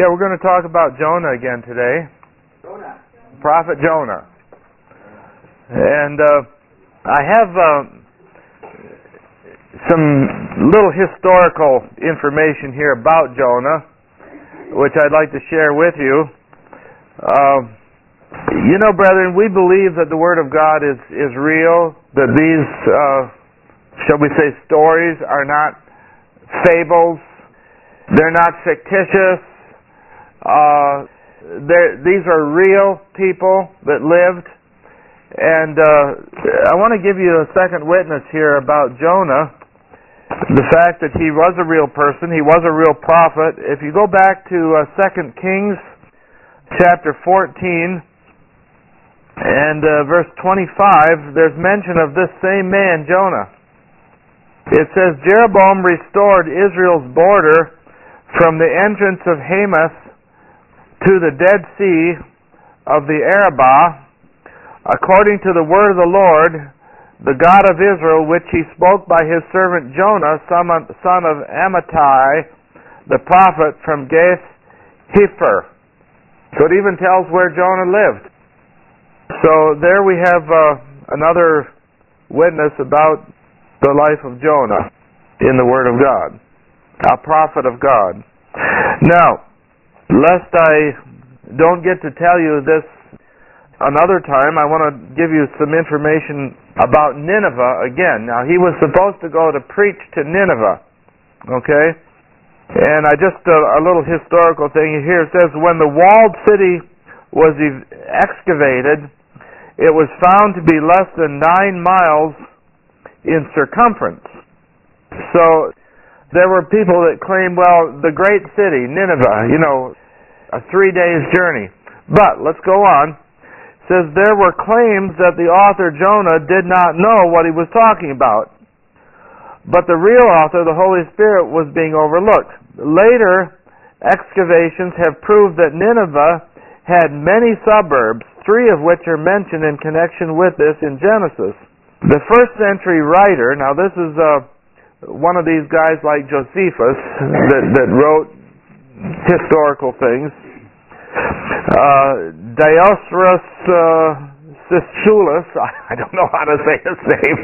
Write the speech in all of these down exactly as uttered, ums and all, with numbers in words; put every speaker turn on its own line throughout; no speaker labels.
Yeah, we're going to talk about Jonah again today.
Jonah.
Prophet Jonah. And uh, I have uh, some little historical information here about Jonah, which I'd like to share with you. Uh, you know, brethren, we believe that the Word of God is, is real, that these, uh, shall we say, stories are not fables, they're not fictitious. Uh, these are real people that lived. And uh, I want to give you a second witness here about Jonah. The fact that he was a real person, he was a real prophet. If you go back to uh, Second Kings chapter fourteen and uh, verse twenty-five, there's mention of this same man, Jonah. It says, Jeroboam restored Israel's border from the entrance of Hamath to the Dead Sea of the Arabah, according to the word of the Lord, the God of Israel, which he spoke by his servant Jonah, son of Amittai, the prophet from Gath Hepher. So it even tells where Jonah lived. So there we have uh, another witness about the life of Jonah in the Word of God, a prophet of God. Now, lest I don't get to tell you this another time, I want to give you some information about Nineveh again. Now, he was supposed to go to preach to Nineveh, okay? And I just, uh, a little historical thing here. It says, when the walled city was ev- excavated, it was found to be less than nine miles in circumference. So, there were people that claimed, well, the great city, Nineveh, you know, a three days journey. But, let's go on. It says, there were claims that the author Jonah did not know what he was talking about. But the real author, the Holy Spirit, was being overlooked. Later excavations have proved that Nineveh had many suburbs, three of which are mentioned in connection with this in Genesis. The first century writer, now this is uh, one of these guys like Josephus that, that wrote historical things, uh, Dioscorus uh, Siculus, I don't know how to say his name,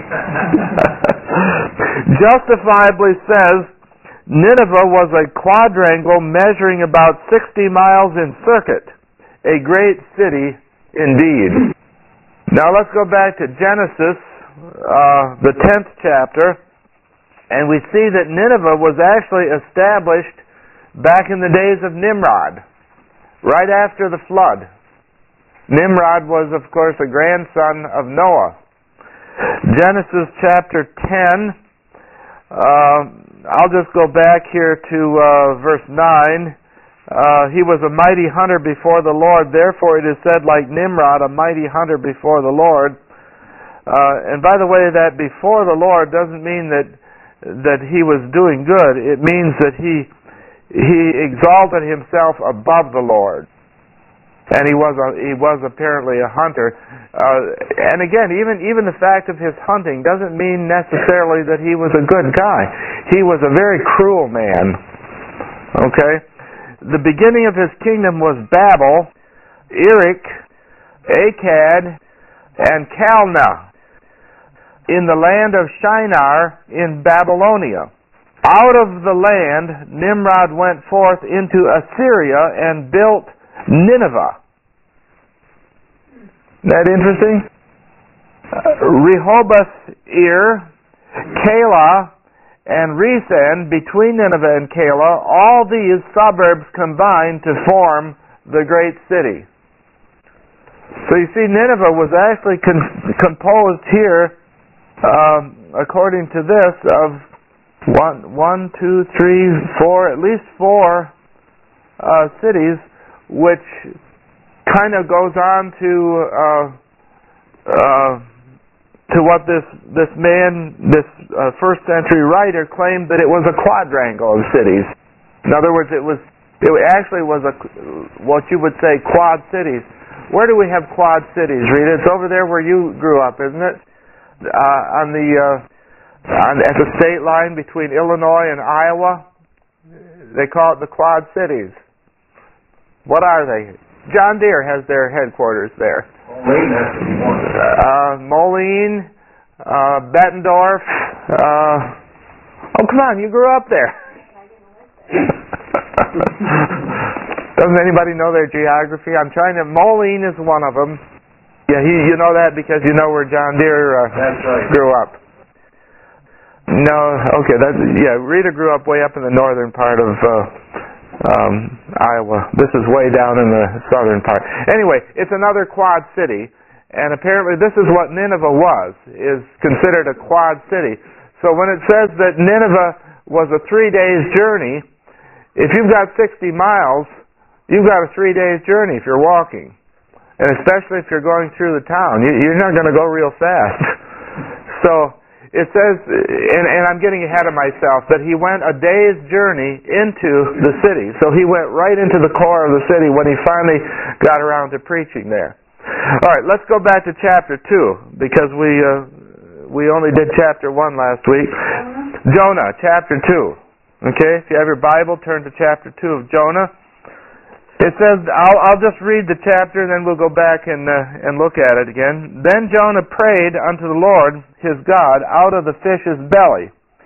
justifiably says Nineveh was a quadrangle measuring about sixty miles in circuit, a great city indeed. Now let's go back to Genesis, uh, the tenth chapter, and we see that Nineveh was actually established back in the days of Nimrod, right after the flood. Nimrod was, of course, a grandson of Noah. Genesis chapter ten, uh, I'll just go back here to uh, verse nine. Uh, he was a mighty hunter before the Lord, therefore it is said, like Nimrod, a mighty hunter before the Lord. Uh, and by the way, that before the Lord doesn't mean that that he was doing good. It means that he he exalted himself above the Lord. And he was a, he was apparently a hunter. Uh, and again, even even the fact of his hunting doesn't mean necessarily that he was a good guy. He was a very cruel man. Okay? The beginning of his kingdom was Babel, Erech, Akkad, and Calneh in the land of Shinar in Babylonia. Out of the land, Nimrod went forth into Assyria and built Nineveh. Isn't that interesting? Uh, Rehoboth, Ir, Calah, and Resen, between Nineveh and Calah, all these suburbs combined to form the great city. So you see, Nineveh was actually con- composed here, um, according to this, of one, one, two, three, four, at least four uh, cities, which kind of goes on to uh, uh, to what this this man, this uh, first century writer, claimed that it was a quadrangle of cities. In other words, it was it actually was a what you would say quad cities. Where do we have quad cities, Rita? It's over there where you grew up, isn't it? Uh, on the uh, on, at the state line between Illinois and Iowa. They call it the Quad Cities. What are they? John Deere has their headquarters there.
Moline has to be one.
Uh, Moline, uh, Bettendorf. Uh, oh, come on, you grew up there. Doesn't anybody know their geography? I'm trying to. Moline is one of them. Yeah, he, you know that because you know where John Deere uh,
That's right.
grew up. No, okay, that's yeah. Rita grew up way up in the northern part of uh, um, Iowa. This is way down in the southern part. Anyway, it's another quad city, and apparently this is what Nineveh was, is considered a quad city. So when it says that Nineveh was a three days journey, if you've got sixty miles, you've got a three days journey if you're walking, and especially if you're going through the town. You're not going to go real fast. So it says, and, and I'm getting ahead of myself, that he went a day's journey into the city. So he went right into the core of the city when he finally got around to preaching there. All right, let's go back to chapter two, because we uh, we only did chapter one last week. Jonah, chapter two. Okay, if you have your Bible, turn to chapter two of Jonah. It says, I'll, I'll just read the chapter and then we'll go back and uh, and look at it again. Then Jonah prayed unto the Lord his God out of the fish's belly,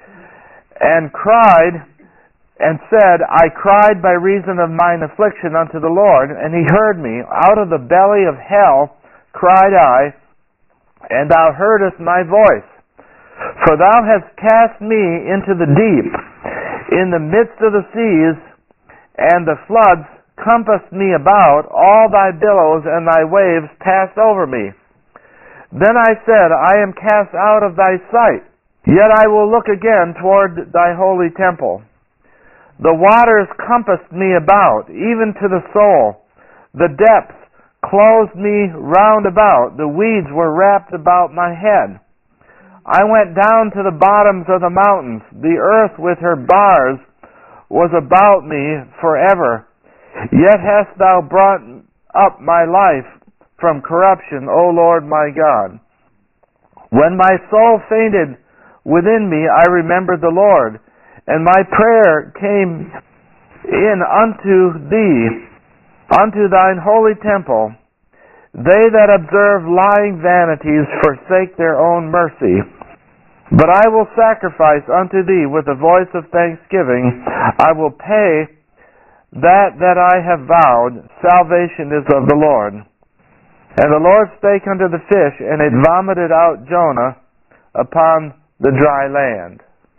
and cried and said, I cried by reason of mine affliction unto the Lord, and he heard me. Out of the belly of hell cried I, and thou heardest my voice. For thou hast cast me into the deep, in the midst of the seas, and the floods compassed me about, all thy billows and thy waves passed over me. Then I said, I am cast out of thy sight, yet I will look again toward thy holy temple. The waters compassed me about, even to the soul. The depths closed me round about, the weeds were wrapped about my head. I went down to the bottoms of the mountains, the earth with her bars was about me forever. Yet hast thou brought up my life from corruption, O Lord my God. When my soul fainted within me, I remembered the Lord, and my prayer came in unto thee, unto thine holy temple. They that observe lying vanities forsake their own mercy. But I will sacrifice unto thee with a voice of thanksgiving. I will pay that that I have vowed. Salvation is of the Lord. And the Lord spake unto the fish, and it vomited out Jonah upon the dry land.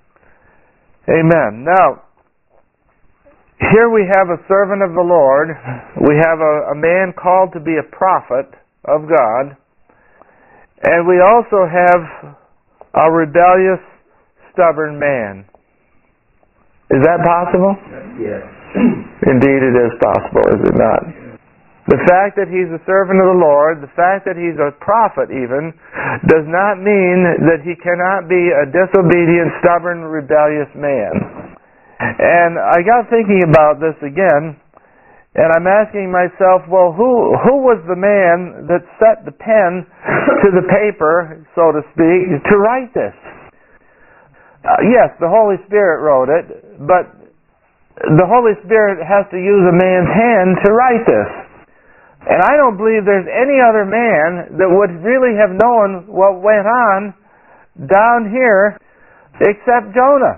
Amen. Now, here we have a servant of the Lord. We have a, a man called to be a prophet of God. And we also have a rebellious, stubborn man. Is that possible?
Yes.
Indeed it is possible, is it not? The fact that he's a servant of the Lord, the fact that he's a prophet even, does not mean that he cannot be a disobedient, stubborn, rebellious man. And I got thinking about this again, and I'm asking myself, well, who who was the man that set the pen to the paper, so to speak, to write this? Uh, yes, the Holy Spirit wrote it, but the Holy Spirit has to use a man's hand to write this. And I don't believe there's any other man that would really have known what went on down here except Jonah.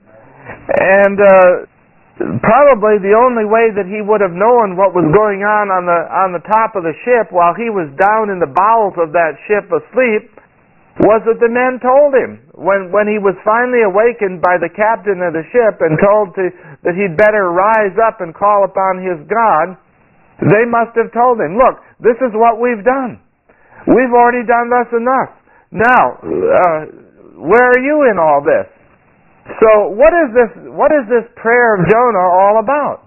And uh, probably the only way that he would have known what was going on on the on the top of the ship while he was down in the bowels of that ship asleep was that the men told him. When when he was finally awakened by the captain of the ship and told to, that he'd better rise up and call upon his God, they must have told him, look, this is what we've done. We've already done thus and thus. Now, uh, where are you in all this? So what is this, what is this prayer of Jonah all about?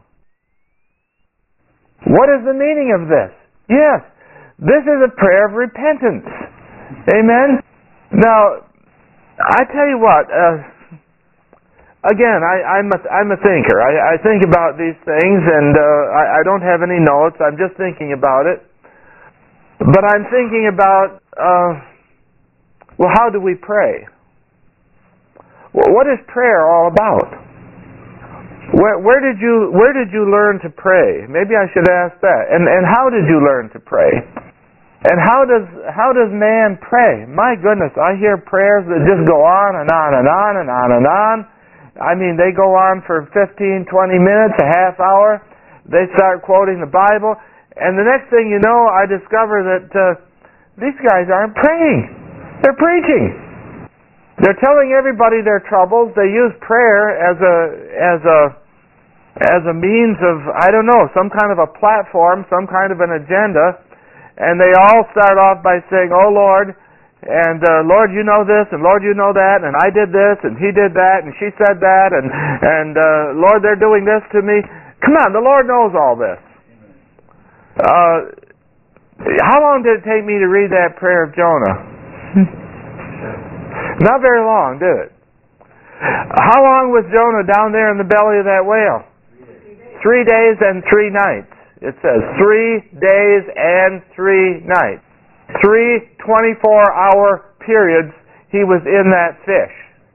What is the meaning of this? Yes, this is a prayer of repentance. Amen? Now, I tell you what, uh, again, I, I'm, a, I'm a thinker. I, I think about these things, and uh, I, I don't have any notes. I'm just thinking about it. But I'm thinking about, uh, well, how do we pray? Well, what is prayer all about? Where, where did you Where did you learn to pray? Maybe I should ask that. And and how did you learn to pray? And how does how does man pray? My goodness, I hear prayers that just go on and on and on and on and on. I mean, they go on for fifteen, twenty minutes, a half hour. They start quoting the Bible, and the next thing you know, I discover that uh, these guys aren't praying. They're preaching. They're telling everybody their troubles. They use prayer as a as a as a means of, I don't know, some kind of a platform, some kind of an agenda, and they all start off by saying, "Oh Lord," and uh, "Lord, you know this," and "Lord, you know that," and "I did this," and "He did that," and "She said that," and and uh, "Lord, they're doing this to me." Come on, the Lord knows all this. Uh, how long did it take me to read that prayer of Jonah? Not very long, did it? How long was Jonah down there in the belly of that whale? Three days and three nights. It says three days and three nights. Three twenty-four hour periods he was in that fish.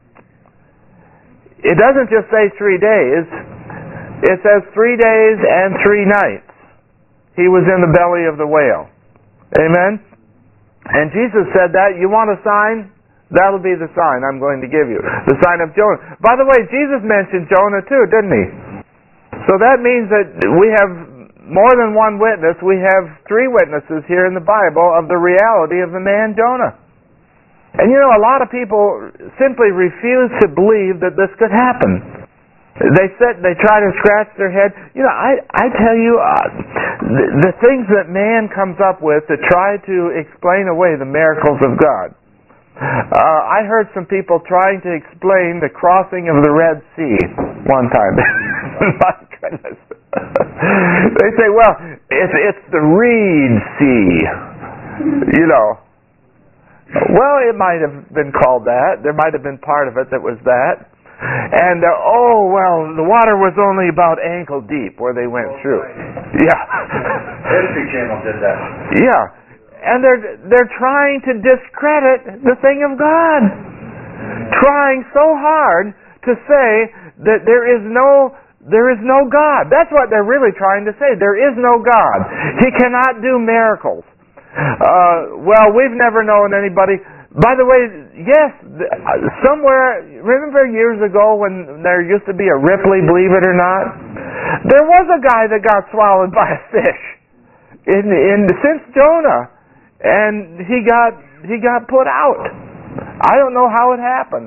It doesn't just say three days. It says three days and three nights he was in the belly of the whale. Amen? And Jesus said that, you want a sign? That'll be the sign I'm going to give you. The sign of Jonah. By the way, Jesus mentioned Jonah too, didn't he? So that means that we have more than one witness. We have three witnesses here in the Bible of the reality of the man Jonah. And you know, a lot of people simply refuse to believe that this could happen. They sit, they try to scratch their head. You know, I, I tell you, uh, the, the things that man comes up with to try to explain away the miracles of God. Uh, I heard some people trying to explain the crossing of the Red Sea one time. My goodness. They say, well, it's, it's the Reed Sea. You know. Well, it might have been called that. There might have been part of it that was that. And, uh, oh, well, the water was only about ankle deep where they went through. Yeah.
History Channel did that.
Yeah. And they're they're trying to discredit the thing of God. Trying so hard to say that there is no there is no God. That's what they're really trying to say. There is no God. He cannot do miracles. Uh, well, we've never known anybody. By the way, yes, somewhere, remember years ago when there used to be a Ripley, believe it or not? There was a guy that got swallowed by a fish in in since Jonah. And he got he got put out. I don't know how it happened.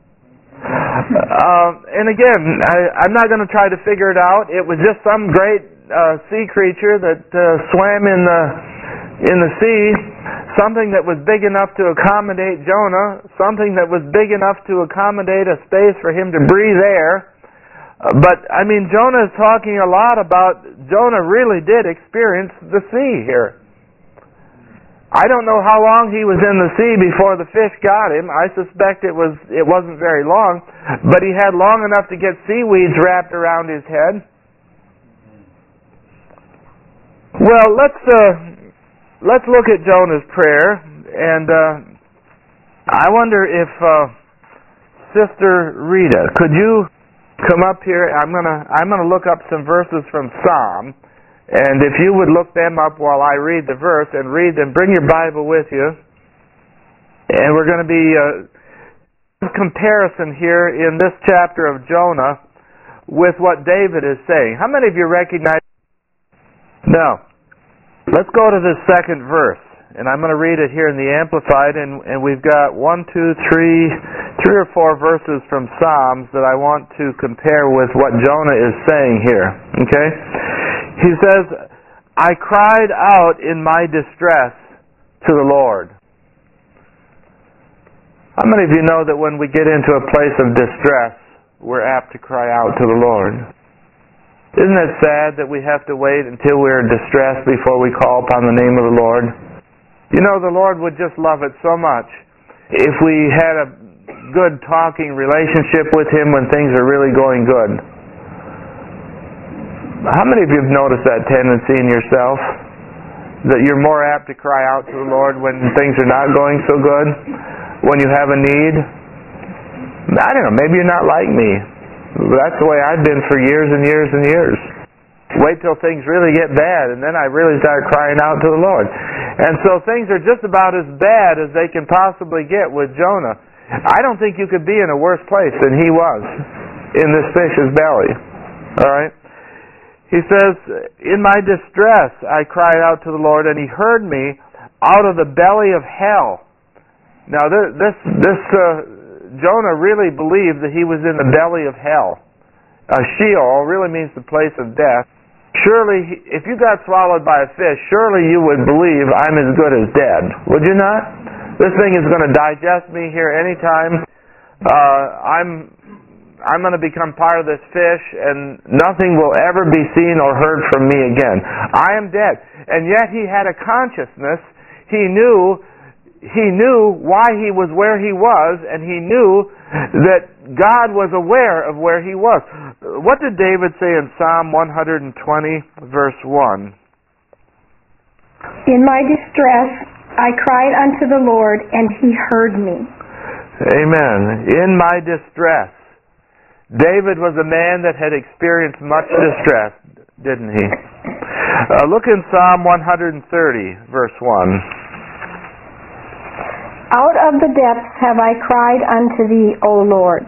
Uh, and again, I, I'm not going to try to figure it out. It was just some great uh, sea creature that uh, swam in the in the sea, something that was big enough to accommodate Jonah, something that was big enough to accommodate a space for him to breathe air. Uh, but I mean, Jonah is talking a lot about Jonah really did experience the sea here. I don't know how long he was in the sea before the fish got him. I suspect it was it wasn't very long, but he had long enough to get seaweeds wrapped around his head. Well, let's uh, let's look at Jonah's prayer, and uh, I wonder if uh, Sister Rita, could you come up here? I'm gonna I'm gonna look up some verses from Psalm. And if you would look them up while I read the verse and read them, bring your Bible with you. And we're going to be uh, comparison here in this chapter of Jonah with what David is saying. How many of you recognize? No. Let's go to this second verse. And I'm going to read it here in the Amplified. And, and we've got one, two, three, three or four verses from Psalms that I want to compare with what Jonah is saying here. Okay? He says, I cried out in my distress to the Lord. How many of you know that when we get into a place of distress, we're apt to cry out to the Lord? Isn't it sad that we have to wait until we're distressed before we call upon the name of the Lord? You know, the Lord would just love it so much if we had a good talking relationship with Him when things are really going good. How many of you have noticed that tendency in yourself? That you're more apt to cry out to the Lord when things are not going so good? When you have a need? I don't know, maybe you're not like me. That's the way I've been for years and years and years. Wait till things really get bad, and then I really started crying out to the Lord. And so things are just about as bad as they can possibly get with Jonah. I don't think you could be in a worse place than he was in this fish's belly. All right? He says, in my distress I cried out to the Lord, and he heard me out of the belly of hell. Now this, this, this uh, Jonah really believed that he was in the belly of hell. Uh, Sheol really means the place of death. Surely, if you got swallowed by a fish, surely you would believe I'm as good as dead. Would you not? This thing is going to digest me here anytime. Uh, I'm I'm going to become part of this fish, and nothing will ever be seen or heard from me again. I am dead. And yet he had a consciousness. He knew he knew why he was where he was, and he knew that God was aware of where he was. What did David say in Psalm one twenty, verse one?
In my distress I cried unto the Lord, and he heard me.
Amen. In my distress. David was a man that had experienced much distress, didn't he? Uh, look in Psalm one thirty, verse one.
Out of the depths have I cried unto thee, O Lord.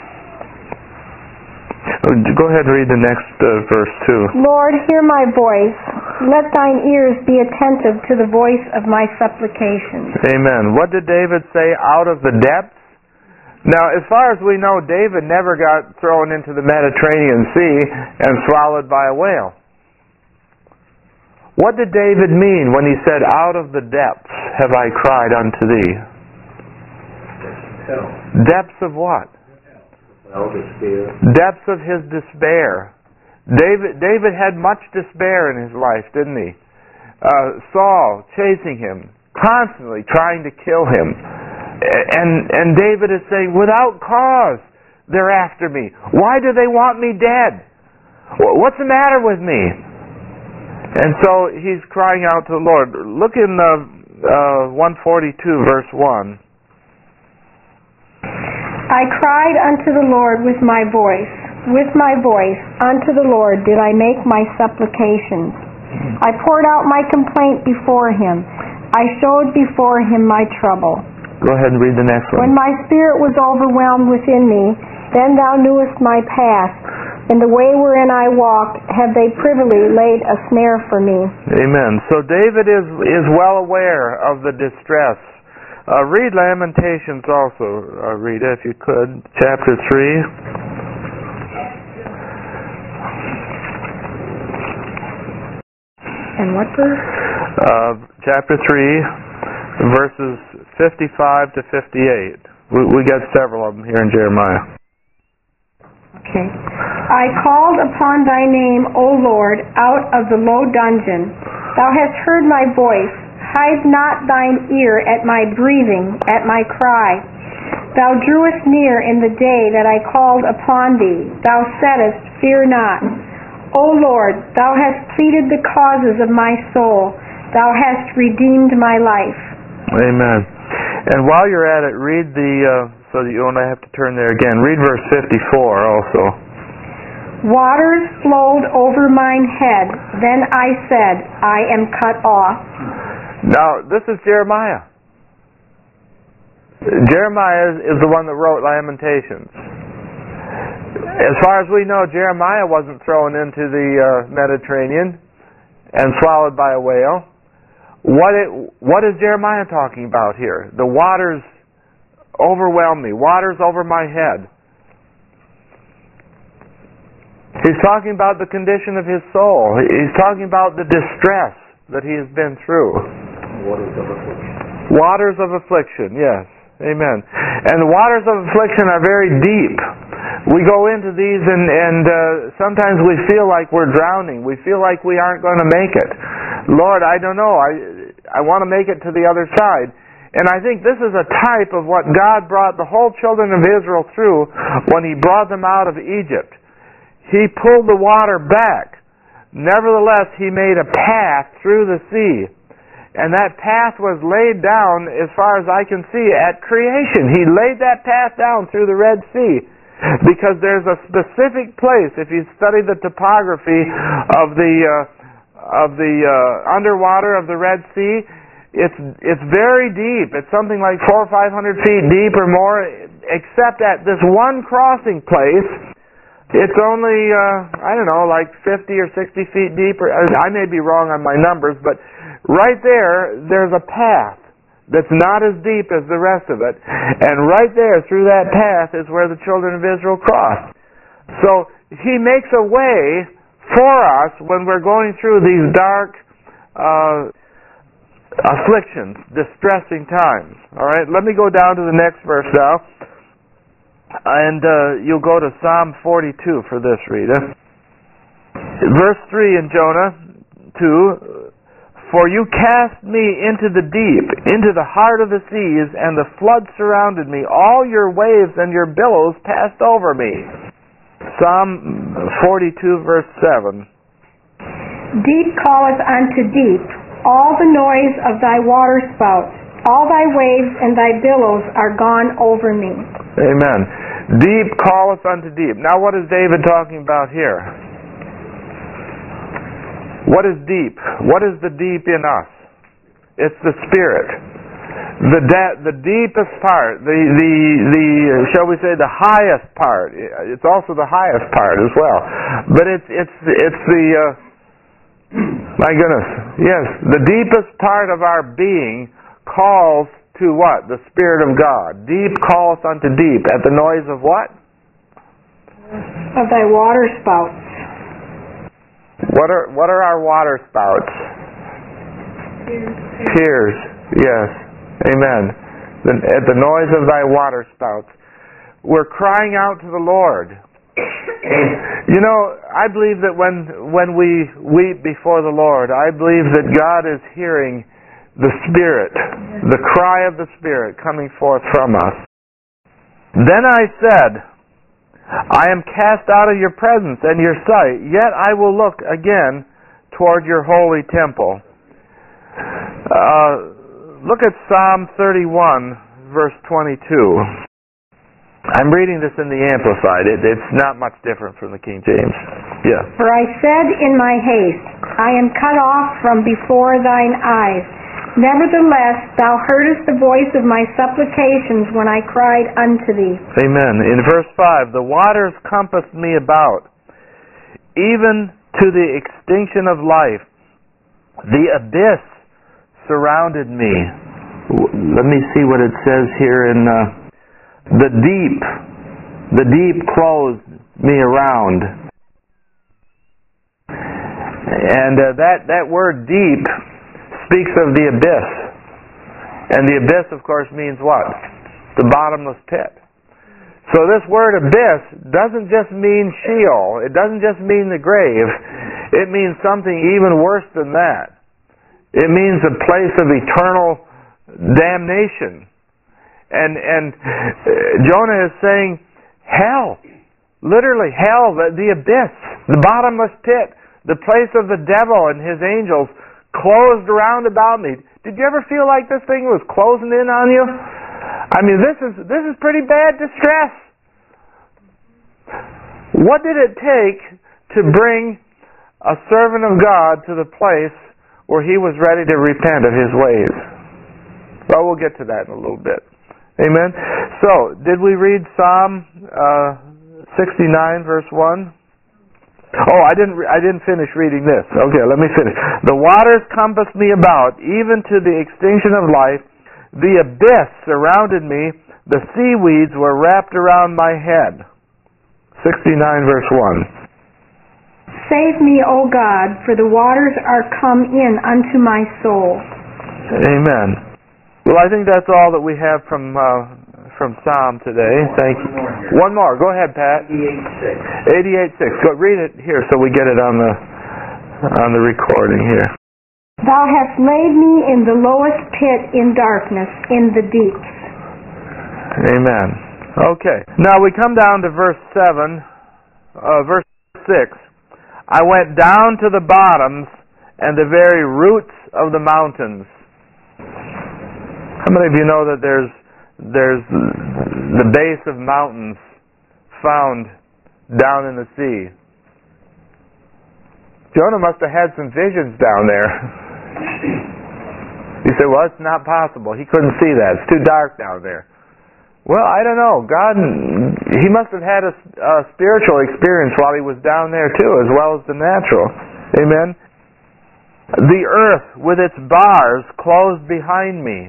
Go ahead and read the next uh, verse too.
Lord, hear my voice. Let thine ears be attentive to the voice of my supplications.
Amen. What did David say? Out of the depths? Now, as far as we know, David never got thrown into the Mediterranean Sea and swallowed by a whale. What did David mean when he said, out of the depths have I cried unto thee?
Hell.
Depths of what?
Well, despair.
Depths of his despair. David David had much despair in his life, didn't he? Uh, Saul chasing him, constantly trying to kill him. And, and David is saying, without cause, they're after me. Why do they want me dead? What's the matter with me? And so he's crying out to the Lord. Look in uh, uh, one forty-two, verse one.
I cried unto the Lord with my voice. With my voice unto the Lord did I make my supplications. I poured out my complaint before him. I showed before him my trouble.
Go ahead and read the next one.
When my spirit was overwhelmed within me, then thou knewest my path. In the way wherein I walked, have they privily laid a snare for me.
Amen. So David is, is well aware of the distress. Uh, read Lamentations also, uh, Rita, if you could, chapter three.
And what verse?
Uh, chapter three, verses fifty-five to fifty-eight. We, we got several of them here in Jeremiah.
Okay. I called upon thy name, O Lord, out of the low dungeon. Thou hast heard my voice. Hide not thine ear at my breathing, at my cry. Thou drewest near in the day that I called upon thee. Thou saidst, fear not. O Lord, thou hast pleaded the causes of my soul. Thou hast redeemed my life.
Amen. And while you're at it, read the, uh, so that you don't have to turn there again, read verse fifty-four also.
Waters flowed over mine head. Then I said, I am cut off.
Now, this is Jeremiah. Jeremiah is the one that wrote Lamentations. As far as we know, Jeremiah wasn't thrown into the uh, Mediterranean and swallowed by a whale. What it, what is Jeremiah talking about here? The waters overwhelm me. Waters over my head. He's talking about the condition of his soul. He's talking about the distress that he has been through.
Waters of affliction.
Waters of affliction, yes. Amen. And the waters of affliction are very deep. We go into these and, and uh, sometimes we feel like we're drowning. We feel like we aren't going to make it. Lord, I don't know. I, I want to make it to the other side. And I think this is a type of what God brought the whole children of Israel through when He brought them out of Egypt. He pulled the water back. Nevertheless, He made a path through the sea. And that path was laid down, as far as I can see, at creation. He laid that path down through the Red Sea. Because there's a specific place, if you study the topography of the uh, of the uh, underwater of the Red Sea, it's it's very deep. It's something like four or five hundred feet deep or more. Except at this one crossing place, it's only uh, I don't know, like fifty or sixty feet deep. Or, I may be wrong on my numbers, but right there, there's a path that's not as deep as the rest of it. And right there, through that path, is where the children of Israel crossed. So He makes a way for us when we're going through these dark uh, afflictions, distressing times. All right, let me go down to the next verse now. And uh, you'll go to Psalm forty-two for this, Rita. Verse three in Jonah two, for you cast me into the deep, into the heart of the seas, and the flood surrounded me. All your waves and your billows passed over me. Psalm forty-two, verse seven.
Deep calleth unto deep, all the noise of thy waterspouts. All thy waves and thy billows are gone over me.
Amen. Deep calleth unto deep. Now what is David talking about here? What is deep? What is the deep in us? It's the Spirit. The de- the deepest part, the, the, the, shall we say, the highest part. It's also the highest part as well. But it's, it's, it's the, uh, my goodness, yes, the deepest part of our being calls to what? The Spirit of God. Deep calls unto deep at the noise of what?
Of thy waterspouts.
What are what are our water spouts?
Tears.
Tears. Yes. Amen. The, at the noise of thy water spouts. We're crying out to the Lord. You know, I believe that when when we weep before the Lord, I believe that God is hearing the Spirit, the cry of the Spirit coming forth from us. Then I said, I am cast out of your presence and your sight, yet I will look again toward your holy temple. Uh, look at Psalm thirty-one, verse twenty-two. I'm reading this in the Amplified. It, it's not much different from the King James. Yeah.
For I said in my haste, I am cut off from before thine eyes. Nevertheless, thou heardest the voice of my supplications when I cried unto thee.
Amen. In verse five, the waters compassed me about, even to the extinction of life. The abyss surrounded me. Let me see what it says here in uh, the deep. The deep closed me around. And uh, that, that word deep speaks of the abyss. And the abyss, of course, means what? The bottomless pit. So this word abyss doesn't just mean Sheol. It doesn't just mean the grave. It means something even worse than that. It means a place of eternal damnation. And, and Jonah is saying, hell. Literally, hell, the, the abyss, the bottomless pit, the place of the devil and his angels closed around about me. Did you ever feel like this thing was closing in on you? I mean, this is this is pretty bad distress. What did it take to bring a servant of God to the place where he was ready to repent of his ways? Well, we'll get to that in a little bit. Amen? So, did we read Psalm uh, sixty-nine, verse one? Oh, I didn't I didn't finish reading this. Okay, let me finish. The waters compassed me about, even to the extinction of life. The abyss surrounded me. The seaweeds were wrapped around my head. sixty-nine, verse one.
Save me, O God, for the waters are come in unto my soul.
Amen. Well, I think that's all that we have from uh, from Psalm today. Thank you. One more. Go ahead, Pat.
eighty-eight six.
eighty-eight six. Go read it here so we get it on the on the recording here.
Thou hast laid me in the lowest pit in darkness, in the deeps.
Amen. Okay. Now we come down to verse seven, uh, verse six. I went down to the bottoms and the very roots of the mountains. How many of you know that there's there's the base of mountains found down in the sea. Jonah must have had some visions down there. You say, well, it's not possible. He couldn't see that. It's too dark down there. Well, I don't know. God, he must have had a, a spiritual experience while he was down there too, as well as the natural. Amen? The earth with its bars closed behind me.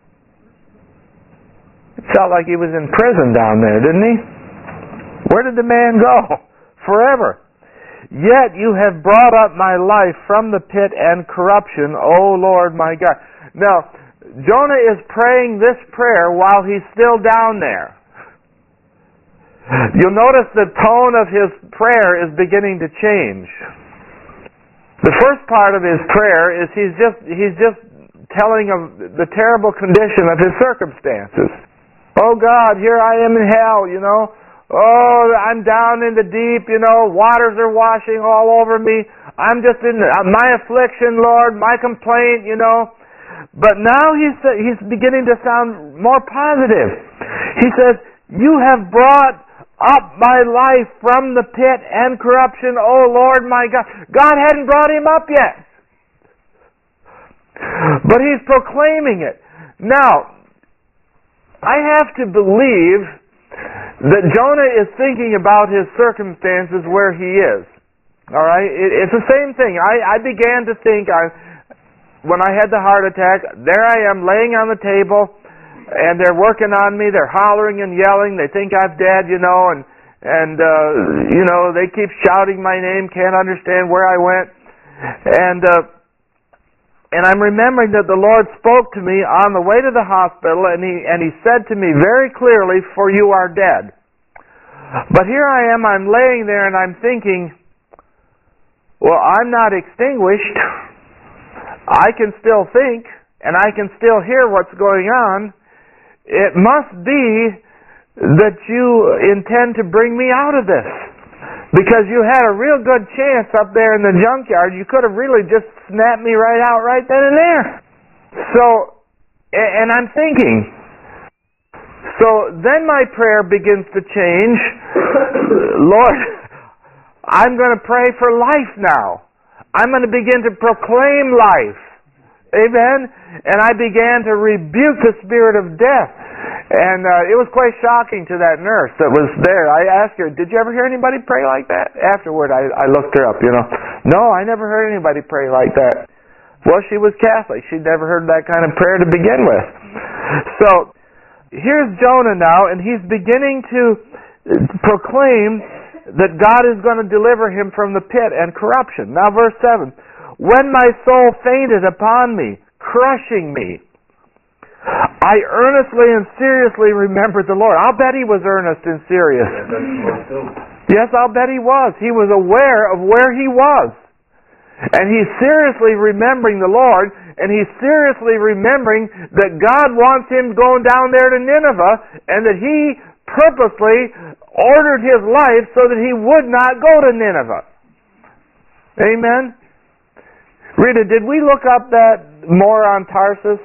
It felt like he was in prison down there, didn't he? Where did the man go? Forever. Yet you have brought up my life from the pit and corruption, O Lord my God. Now, Jonah is praying this prayer while he's still down there. You'll notice the tone of his prayer is beginning to change. The first part of his prayer is he's just he's just telling of the terrible condition of his circumstances. Oh God, here I am in hell, you know. Oh, I'm down in the deep, you know. Waters are washing all over me. I'm just in my affliction, Lord, my complaint, you know. But now he's he's beginning to sound more positive. He says, you have brought up my life from the pit and corruption, O Lord my God. God hadn't brought him up yet. But he's proclaiming it. Now, I have to believe that Jonah is thinking about his circumstances where he is. All right? It, it's the same thing. I, I began to think, I, when I had the heart attack, there I am laying on the table, and they're working on me, they're hollering and yelling, they think I'm dead, you know, and, and uh, you know, they keep shouting my name, can't understand where I went. And... Uh, And I'm remembering that the Lord spoke to me on the way to the hospital, and He and He said to me very clearly, "For you are dead." But here I am, I'm laying there, and I'm thinking, well, I'm not extinguished. I can still think, and I can still hear what's going on. It must be that you intend to bring me out of this. Because you had a real good chance up there in the junkyard. You could have really just snapped me right out right then and there. So, and I'm thinking. So then my prayer begins to change. Lord, I'm going to pray for life now. I'm going to begin to proclaim life. Amen? And I began to rebuke the spirit of death. And uh, it was quite shocking to that nurse that was there. I asked her, did you ever hear anybody pray like that? Afterward, I, I looked her up, you know. No, I never heard anybody pray like that. Well, she was Catholic. She'd never heard that kind of prayer to begin with. So, here's Jonah now, and he's beginning to proclaim that God is going to deliver him from the pit and corruption. Now, verse seven. When my soul fainted upon me, crushing me, I earnestly and seriously remembered the Lord. I'll bet he was earnest and serious. Yes, I'll bet he was. He was aware of where he was. And he's seriously remembering the Lord, and he's seriously remembering that God wants him going down there to Nineveh, and that he purposely ordered his life so that he would not go to Nineveh. Amen? Rita, did we look up that more on Tarsus?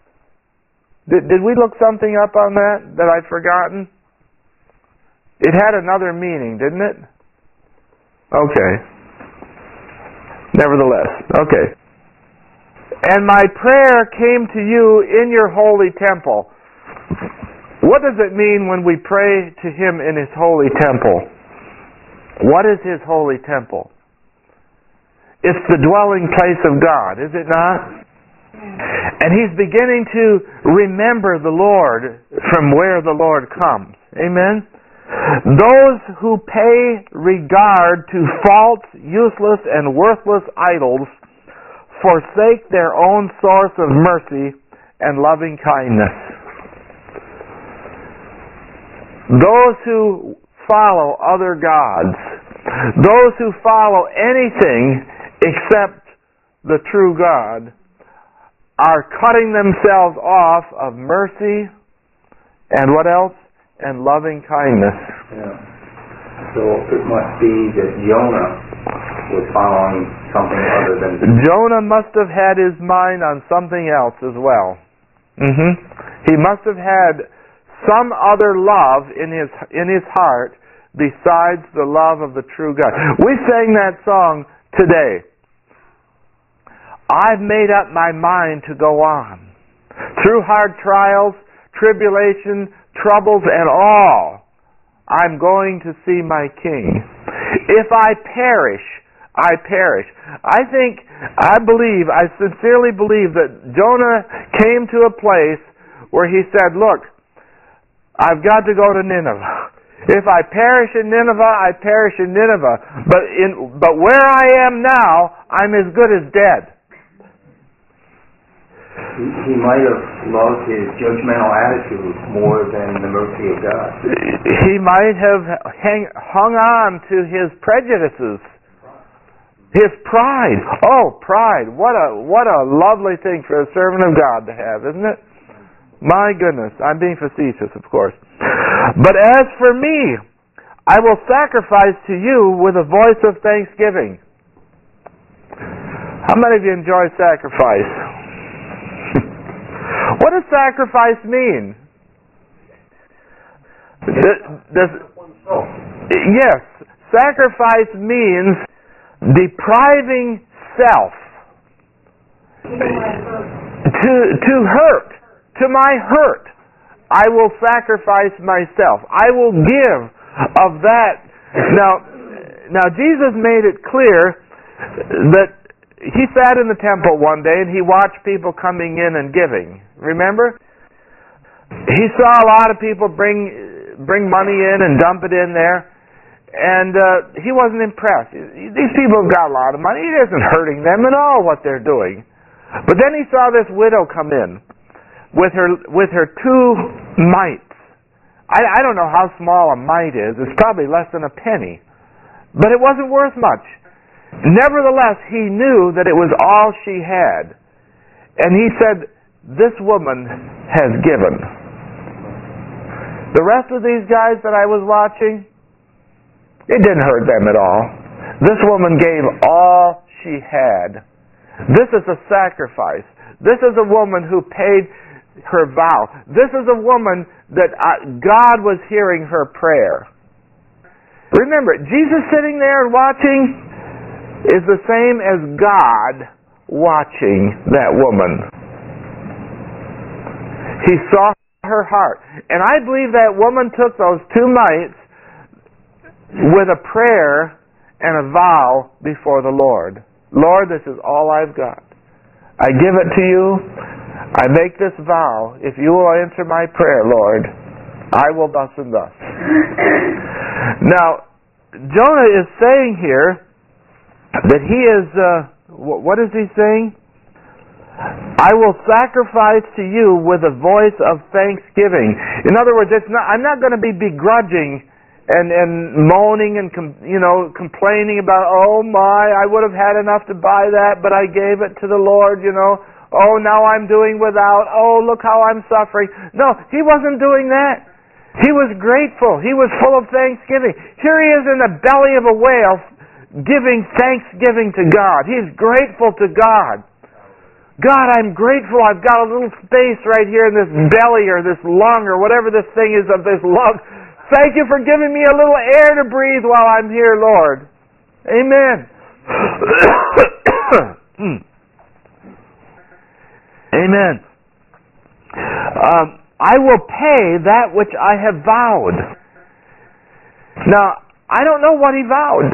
Did, did we look something up on that that I've forgotten? It had another meaning, didn't it? Okay. Nevertheless, okay. And my prayer came to you in your holy temple. What does it mean when we pray to Him in His holy temple? What is His holy temple? It's the dwelling place of God, is it not? And he's beginning to remember the Lord from where the Lord comes. Amen? Those who pay regard to false, useless, and worthless idols forsake their own source of mercy and loving kindness. Those who follow other gods, those who follow anything except the true God, are cutting themselves off of mercy and what else? And loving kindness.
Yeah. So it must be that Jonah was following something other than...
Jonah must have had his mind on something else as well. Mm-hmm. He must have had some other love in his in his heart besides the love of the true God. We sang that song today. I've made up my mind to go on. Through hard trials, tribulation, troubles, and all, I'm going to see my King. If I perish, I perish. I think, I believe, I sincerely believe that Jonah came to a place where he said, look, I've got to go to Nineveh. If I perish in Nineveh, I perish in Nineveh. But in but where I am now, I'm as good as dead.
He, he might have loved his judgmental attitude more than the mercy of God.
He might have hang, hung on to his prejudices. His pride. Oh, pride. What a what a lovely thing for a servant of God to have, isn't it? My goodness. I'm being facetious, of course. But as for me, I will sacrifice to you with a voice of thanksgiving. How many of you enjoy sacrifice? What does sacrifice mean? Does, does, yes, sacrifice means depriving self to to hurt, to my hurt. I will sacrifice myself. I will give of that. Now, now Jesus made it clear that he sat in the temple one day and he watched people coming in and giving. Remember? He saw a lot of people bring bring money in and dump it in there, and uh, he wasn't impressed. These people have got a lot of money. It isn't hurting them at all what they're doing. But then he saw this widow come in with her with her two mites. I, I don't know how small a mite is. It's probably less than a penny. But it wasn't worth much. Nevertheless, he knew that it was all she had. And he said, this woman has given. The rest of these guys that I was watching, it didn't hurt them at all. This woman gave all she had. This is a sacrifice. This is a woman who paid her vow. This is a woman that uh, God was hearing her prayer. Remember, Jesus sitting there and watching is the same as God watching that woman. He saw her heart. And I believe that woman took those two mites with a prayer and a vow before the Lord. Lord, this is all I've got. I give it to you. I make this vow. If you will answer my prayer, Lord, I will thus and thus. Now, Jonah is saying here that he is, uh, what is he saying? I will sacrifice to you with a voice of thanksgiving. In other words, it's not, I'm not going to be begrudging and, and moaning and com, you know complaining about, oh my, I would have had enough to buy that, but I gave it to the Lord, you know. Oh, now I'm doing without. Oh, look how I'm suffering. No, he wasn't doing that. He was grateful. He was full of thanksgiving. Here he is in the belly of a whale giving thanksgiving to God. He's grateful to God. God, I'm grateful I've got a little space right here in this belly or this lung or whatever this thing is of this lung. Thank you for giving me a little air to breathe while I'm here, Lord. Amen. Amen. Um, I will pay that which I have vowed. Now, I don't know what he vowed.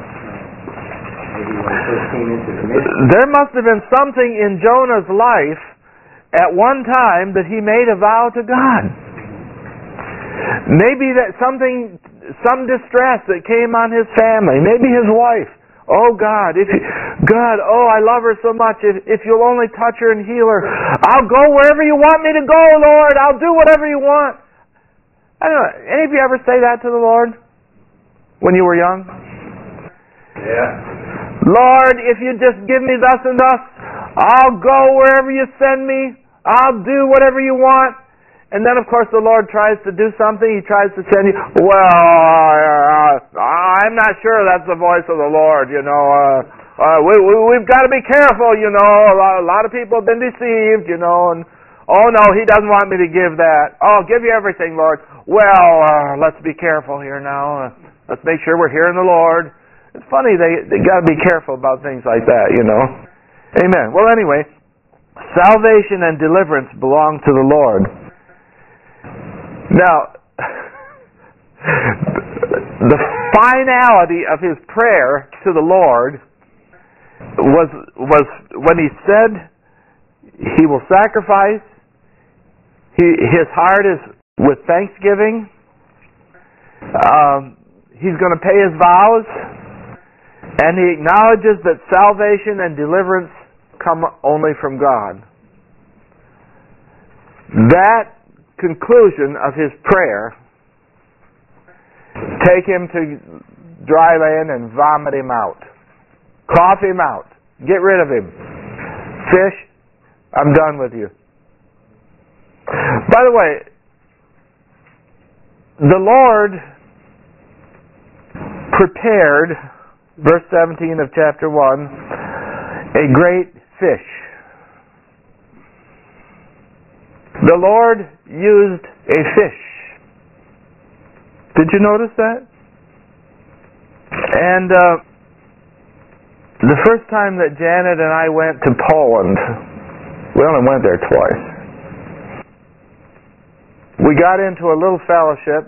There must have been something in Jonah's life at one time that he made a vow to God. Maybe that something, some distress that came on his family. Maybe his wife. Oh God, if you, God, oh I love her so much. If, if you'll only touch her and heal her, I'll go wherever you want me to go, Lord. I'll do whatever you want. I don't know. Any of you ever say that to the Lord when you were young?
Yeah.
Lord, if you just give me thus and thus, I'll go wherever you send me. I'll do whatever you want. And then, of course, the Lord tries to do something. He tries to send you. Well, uh, I'm not sure that's the voice of the Lord, you know. Uh, uh, we, we, we've got to be careful, you know. A lot, a lot of people have been deceived, you know. And oh, no, He doesn't want me to give that. Oh, I'll give you everything, Lord. Well, uh, let's be careful here now. Uh, Let's make sure we're hearing the Lord. It's funny, they, they got to be careful about things like that, you know. Amen. Well, anyway, salvation and deliverance belong to the Lord. Now, the finality of his prayer to the Lord was was when he said he will sacrifice. He, his heart is with thanksgiving. Um, he's going to pay his vows, and he acknowledges that salvation and deliverance come only from God. That conclusion of his prayer, take him to dry land and vomit him out. Cough him out. Get rid of him. Fish, I'm done with you. By the way, the Lord prepared, verse seventeen of chapter one, a great fish. The Lord used a fish. Did you notice that? And uh, the first time that Janet and I went to Poland, we only went there twice. We got into a little fellowship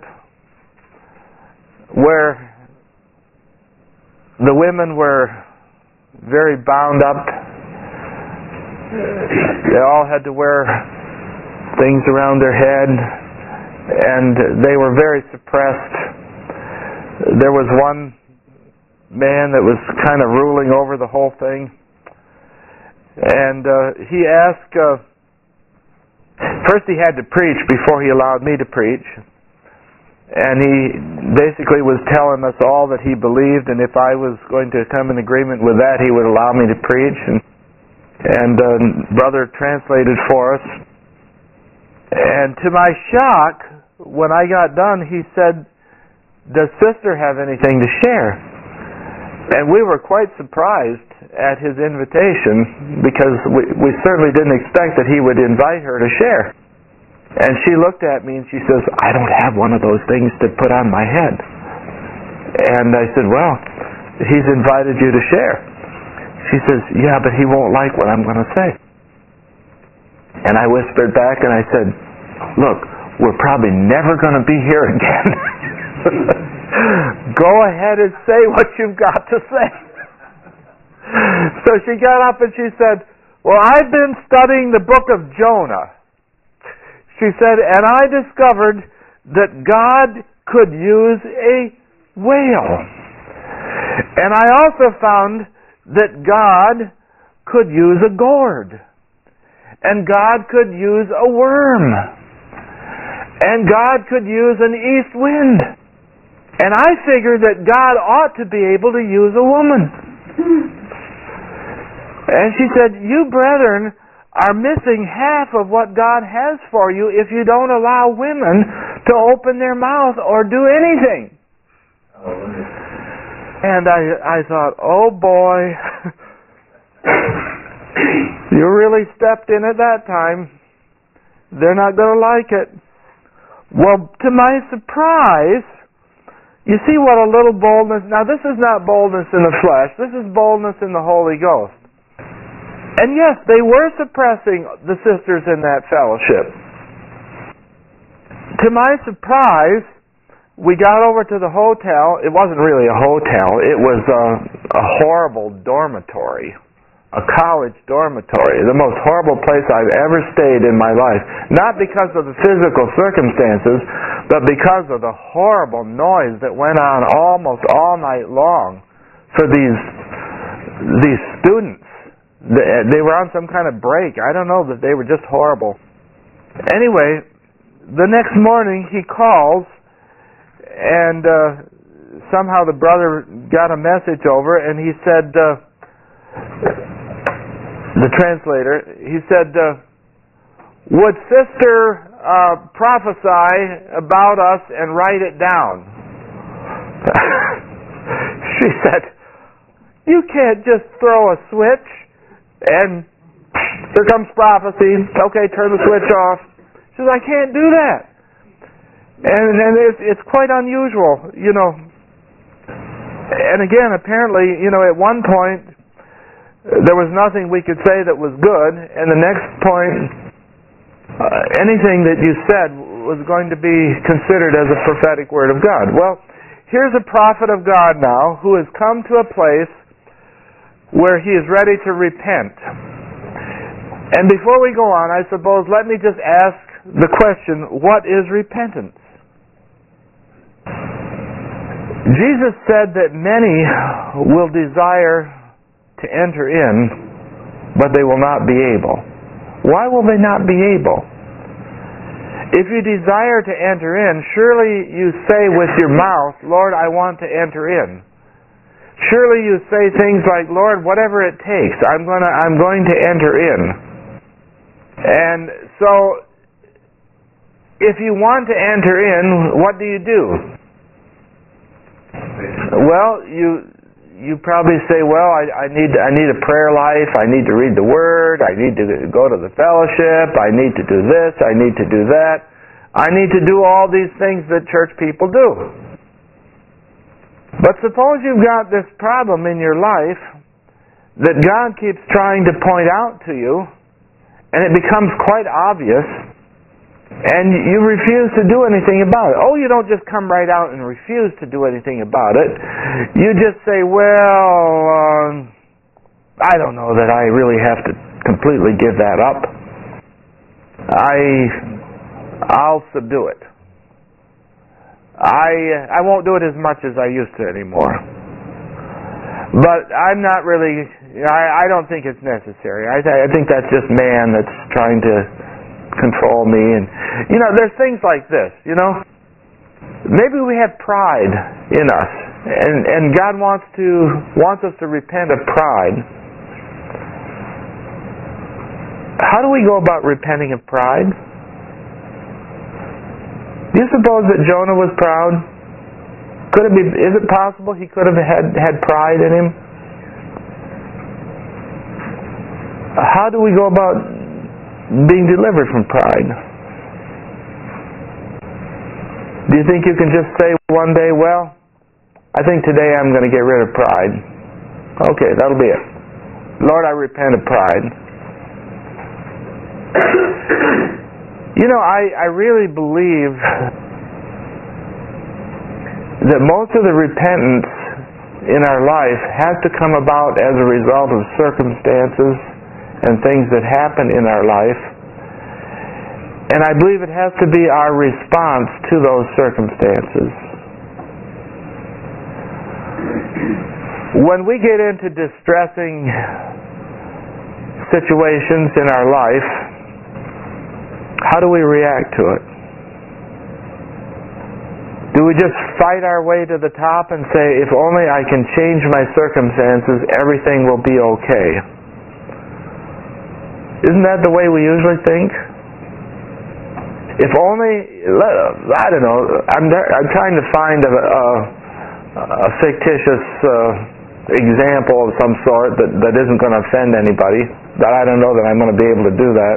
where the women were very bound up. They all had to wear things around their head, and they were very suppressed. There was one man that was kind of ruling over the whole thing, and uh, he asked, uh, first he had to preach before he allowed me to preach, and he basically was telling us all that he believed, and if I was going to come in agreement with that, he would allow me to preach. And, and uh, brother translated for us. And to my shock, when I got done, he said, "Does sister have anything to share?" And we were quite surprised at his invitation, because we, we certainly didn't expect that he would invite her to share. And she looked at me and she says, "I don't have one of those things to put on my head." And I said, "Well, he's invited you to share." She says, "Yeah, but he won't like what I'm going to say." And I whispered back and I said, "Look, we're probably never going to be here again. Go ahead and say what you've got to say." So she got up and she said, "Well, I've been studying the book of Jonah." She said, "And I discovered that God could use a whale. And I also found that God could use a gourd. And God could use a worm. And God could use an east wind. And I figured that God ought to be able to use a woman." And she said, "You brethren are missing half of what God has for you if you don't allow women to open their mouth or do anything." Oh. And I, I thought, oh boy, you really stepped in at that time. They're not going to like it. Well, to my surprise, you see what a little boldness... Now, this is not boldness in the flesh. This is boldness in the Holy Ghost. And yes, they were suppressing the sisters in that fellowship. To my surprise, we got over to the hotel. It wasn't really a hotel. It was a, a horrible dormitory. A college dormitory. The most horrible place I've ever stayed in my life. Not because of the physical circumstances, but because of the horrible noise that went on almost all night long for these these students. They were on some kind of break. I don't know, that they were just horrible. Anyway, the next morning he calls, and uh, somehow the brother got a message over, and he said, uh, the translator, he said, uh, "Would sister uh, prophesy about us and write it down?" She said, "You can't just throw a switch and here comes prophecy. Okay, turn the switch off." She says, "I can't do that." And, and it's, it's quite unusual, you know. And again, apparently, you know, at one point, there was nothing we could say that was good, and the next point, uh, anything that you said was going to be considered as a prophetic word of God. Well, here's a prophet of God now who has come to a place where he is ready to repent. And before we go on, I suppose, let me just ask the question, what is repentance? Jesus said that many will desire to enter in, but they will not be able. Why will they not be able? If you desire to enter in, surely you say with your mouth, Lord, I want to enter in. Surely you say things like, Lord, whatever it takes, I'm gonna, I'm going to enter in. And so, if you want to enter in, what do you do? Well, you you probably say, well, I, I need I need a prayer life, I need to read the Word, I need to go to the fellowship, I need to do this, I need to do that. I need to do all these things that church people do. But suppose you've got this problem in your life that God keeps trying to point out to you, and it becomes quite obvious, and you refuse to do anything about it. Oh, you don't just come right out and refuse to do anything about it. You just say, well, um, I don't know that I really have to completely give that up. I, I'll subdue it. I, I won't do it as much as I used to anymore. But I'm not really, I, I don't think it's necessary. I, th- I think that's just man that's trying to control me. And you know, there's things like this, you know. Maybe we have pride in us, and and God wants to wants us to repent of pride. How do we go about repenting of pride? Do you suppose that Jonah was proud? Could it be? Is it possible he could have had had pride in him? How do we go about being delivered from pride? Do you think you can just say one day, well, I think today I'm going to get rid of pride. Okay, that'll be it. Lord, I repent of pride. You know, I, I really believe that most of the repentance in our life has to come about as a result of circumstances and things that happen in our life. And I believe it has to be our response to those circumstances. When we get into distressing situations in our life, how do we react to it? Do we just fight our way to the top and say, if only I can change my circumstances, everything will be okay? Isn't that the way we usually think? If only, I don't know, I'm, I'm trying to find a, a, a fictitious uh, example of some sort that, that isn't going to offend anybody, but I don't know that I'm going to be able to do that.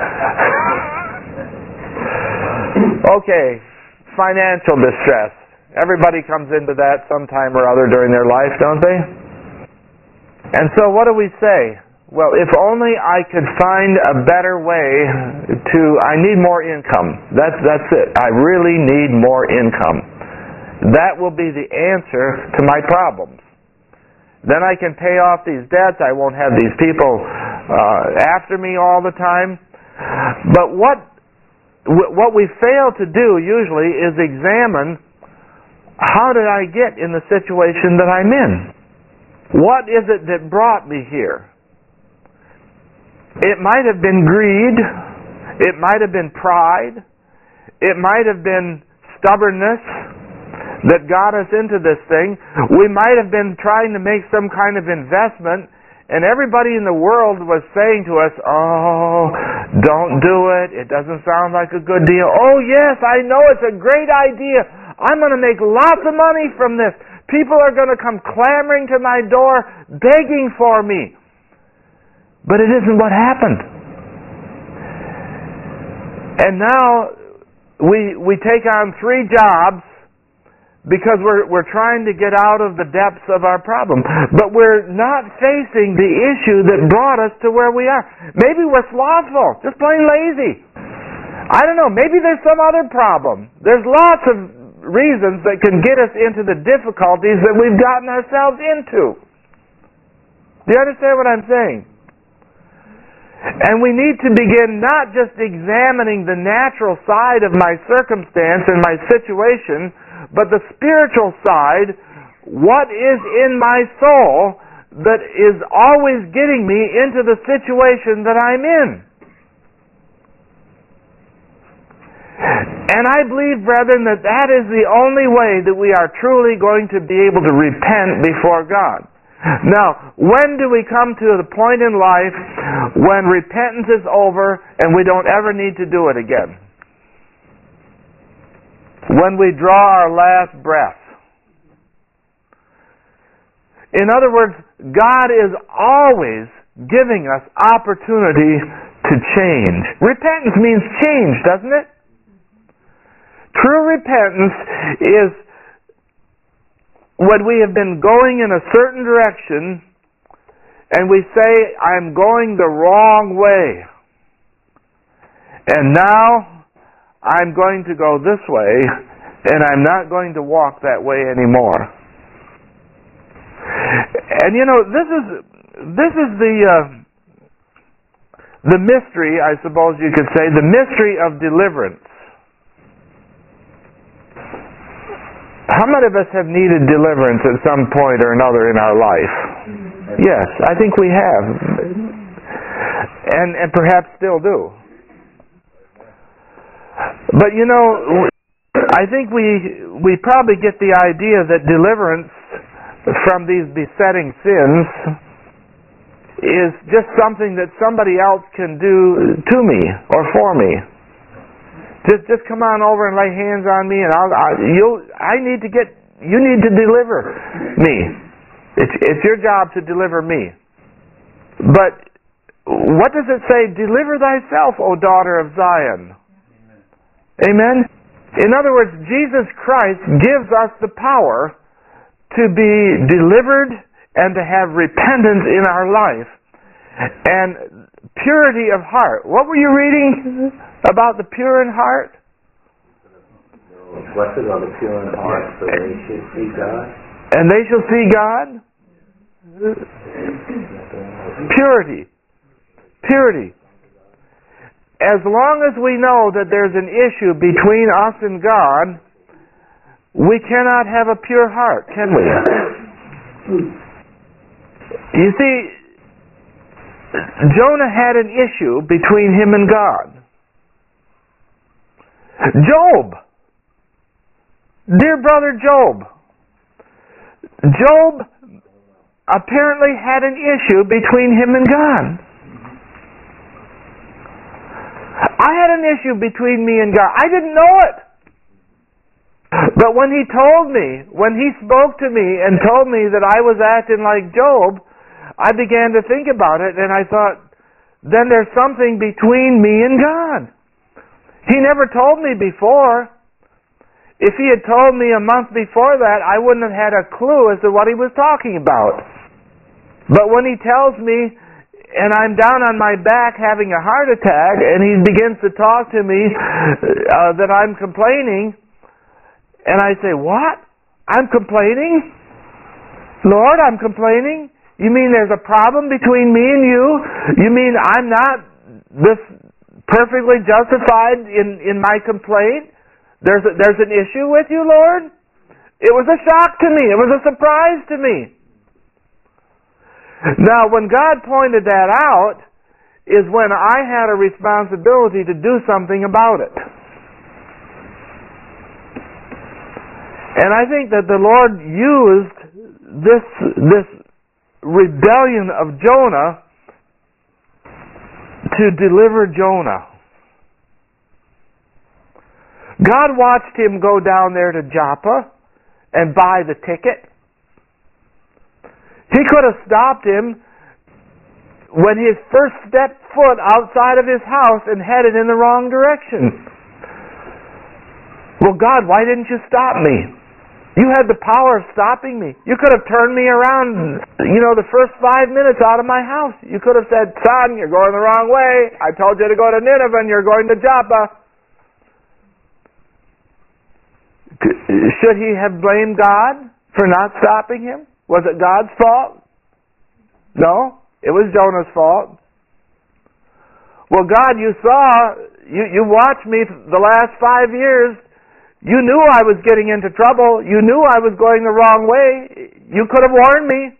Okay, financial distress. Everybody comes into that sometime or other during their life, don't they? And so what do we say? Well, if only I could find a better way to, I need more income. That's, that's it. I really need more income. That will be the answer to my problems. Then I can pay off these debts. I won't have these people uh, after me all the time. But what, what we fail to do usually is examine, how did I get in the situation that I'm in? What is it that brought me here? It might have been greed. It might have been pride. It might have been stubbornness that got us into this thing. We might have been trying to make some kind of investment, and everybody in the world was saying to us, oh, don't do it. It doesn't sound like a good deal. Oh, yes, I know it's a great idea. I'm going to make lots of money from this. People are going to come clamoring to my door, begging for me. But it isn't what happened. And now we we take on three jobs because we're we're trying to get out of the depths of our problem. But we're not facing the issue that brought us to where we are. Maybe we're slothful, just plain lazy. I don't know, maybe there's some other problem. There's lots of reasons that can get us into the difficulties that we've gotten ourselves into. Do you understand what I'm saying? And we need to begin not just examining the natural side of my circumstance and my situation, but the spiritual side, what is in my soul that is always getting me into the situation that I'm in. And I believe, brethren, that that is the only way that we are truly going to be able to repent before God. Now, when do we come to the point in life when repentance is over and we don't ever need to do it again? When we draw our last breath. In other words, God is always giving us opportunity to change. Repentance means change, doesn't it? True repentance is when we have been going in a certain direction and we say, I'm going the wrong way. And now I'm going to go this way, and I'm not going to walk that way anymore. And you know, this is this is the uh, the mystery, I suppose you could say, the mystery of deliverance. How many of us have needed deliverance at some point or another in our life? Yes, I think we have, and and perhaps still do. But you know, I think we we probably get the idea that deliverance from these besetting sins is just something that somebody else can do to me or for me. Just just come on over and lay hands on me, and I'll, I'll you'll I need to get you need to deliver me. It's it's your job to deliver me. But what does it say? Deliver thyself, O daughter of Zion. Amen? In other words, Jesus Christ gives us the power to be delivered and to have repentance in our life. And purity of heart. What were you reading about the pure in heart?
Blessed are the pure in heart, for they shall see God.
And they shall see God? Purity. Purity. As long as we know that there's an issue between us and God, we cannot have a pure heart, can we? You see, Jonah had an issue between him and God. Job. Dear brother Job. Job apparently had an issue between him and God. I had an issue between me and God. I didn't know it. But when he told me, when he spoke to me and told me that I was acting like Job, I began to think about it, and I thought, then there's something between me and God. He never told me before. If he had told me a month before that, I wouldn't have had a clue as to what he was talking about. But when he tells me, and I'm down on my back having a heart attack, and he begins to talk to me uh, that I'm complaining, and I say, what? I'm complaining? Lord, I'm complaining? You mean there's a problem between me and you? You mean I'm not this perfectly justified in, in my complaint? There's a, there's an issue with you, Lord? It was a shock to me. It was a surprise to me. Now, when God pointed that out, is when I had a responsibility to do something about it. And I think that the Lord used this, this rebellion of Jonah to deliver Jonah. God watched him go down there to Joppa and buy the ticket. He could have stopped him when he first stepped foot outside of his house and headed in the wrong direction. Well, God, why didn't you stop me? You had the power of stopping me. You could have turned me around, you know, the first five minutes out of my house. You could have said, son, you're going the wrong way. I told you to go to Nineveh and you're going to Joppa. Should he have blamed God for not stopping him? Was it God's fault? No, it was Jonah's fault. Well, God, you saw, you, you watched me the last five years. You knew I was getting into trouble. You knew I was going the wrong way. You could have warned me.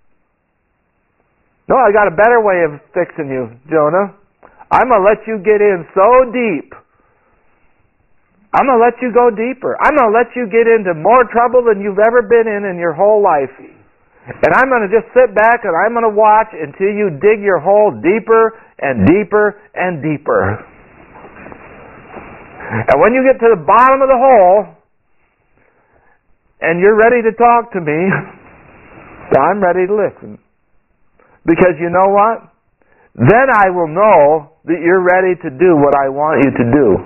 No, I got a better way of fixing you, Jonah. I'm going to let you get in so deep. I'm going to let you go deeper. I'm going to let you get into more trouble than you've ever been in in your whole life. And I'm going to just sit back and I'm going to watch until you dig your hole deeper and deeper and deeper. And when you get to the bottom of the hole and you're ready to talk to me, I'm ready to listen. Because you know what? Then I will know that you're ready to do what I want you to do.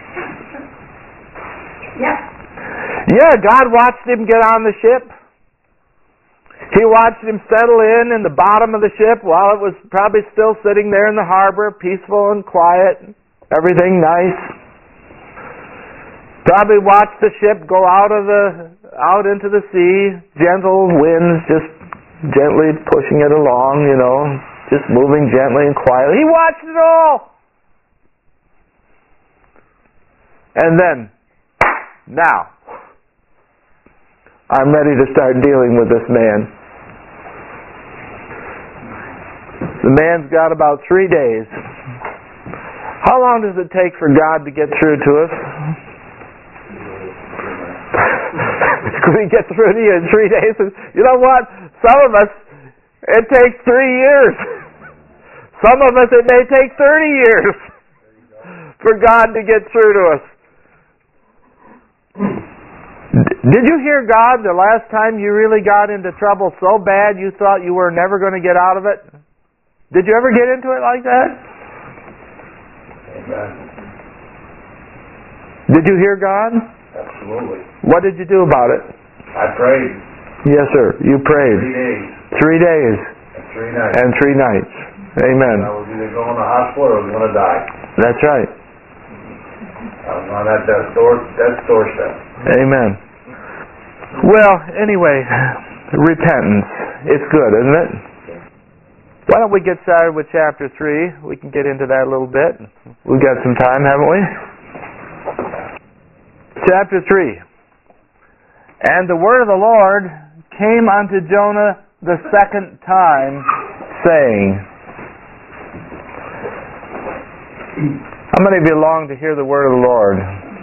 Yeah.
Yeah, God watched him get on the ship. He watched him settle in in the bottom of the ship while it was probably still sitting there in the harbor, peaceful and quiet, everything nice. Probably watched the ship go out of the out into the sea, gentle winds just gently pushing it along, you know, just moving gently and quietly. He watched it all. And then, now, I'm ready to start dealing with this man. The man's got about three days. How long does it take for God to get through to us? Could he get through to you in three days? You know what? Some of us, it takes three years. Some of us, it may take thirty years for God to get through to us. Did you hear God the last time you really got into trouble so bad you thought you were never going to get out of it? Did you ever get into it like that?
Amen.
Did you hear God?
Absolutely.
What did you do about it?
I prayed.
Yes, sir. You prayed.
Three days.
Three days.
And three nights.
And three nights. Amen.
I was either going to the hospital or I was going to die.
That's right.
I was on that death door, death doorstep.
Amen. Well, anyway, repentance. It's good, isn't it? Why don't we get started with chapter three? We can get into that a little bit. We've got some time, haven't we? Chapter three. And the word of the Lord came unto Jonah the second time, saying... How many of you long to hear the word of the Lord?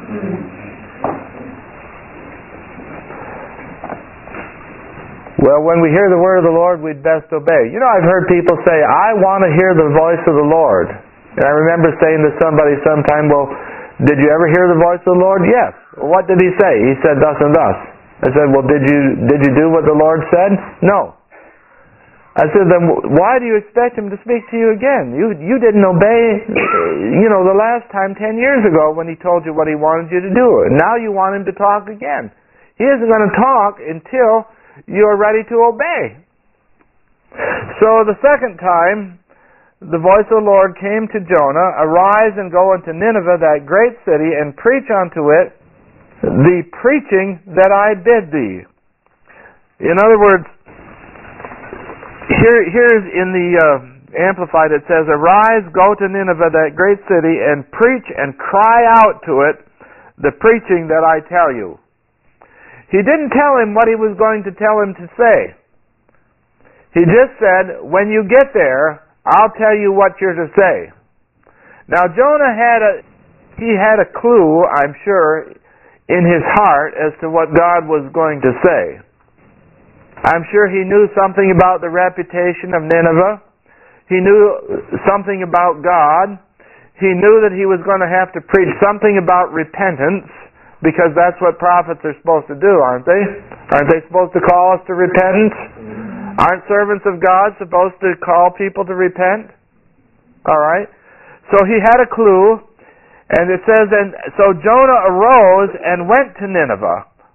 Well, when we hear the word of the Lord, we'd best obey. You know, I've heard people say, I want to hear the voice of the Lord. And I remember saying to somebody sometime, well, did you ever hear the voice of the Lord? Yes. Well, what did he say? He said thus and thus. I said, well, did you did you do what the Lord said? No. I said, then why do you expect him to speak to you again? You you didn't obey, you know, the last time ten years ago when he told you what he wanted you to do. And now you want him to talk again. He isn't going to talk until you're ready to obey. So the second time, the voice of the Lord came to Jonah, arise and go into Nineveh, that great city, and preach unto it the preaching that I bid thee. In other words, here, here's in the uh, Amplified, it says, arise, go to Nineveh, that great city, and preach and cry out to it the preaching that I tell you. He didn't tell him what he was going to tell him to say. He just said, when you get there, I'll tell you what you're to say. Now Jonah had a, he had a clue, I'm sure, in his heart as to what God was going to say. I'm sure he knew something about the reputation of Nineveh. He knew something about God. He knew that he was going to have to preach something about repentance, because that's what prophets are supposed to do, aren't they? Aren't they supposed to call us to repentance? Aren't servants of God supposed to call people to repent? All right. So he had a clue, and it says, and so Jonah arose and went to Nineveh.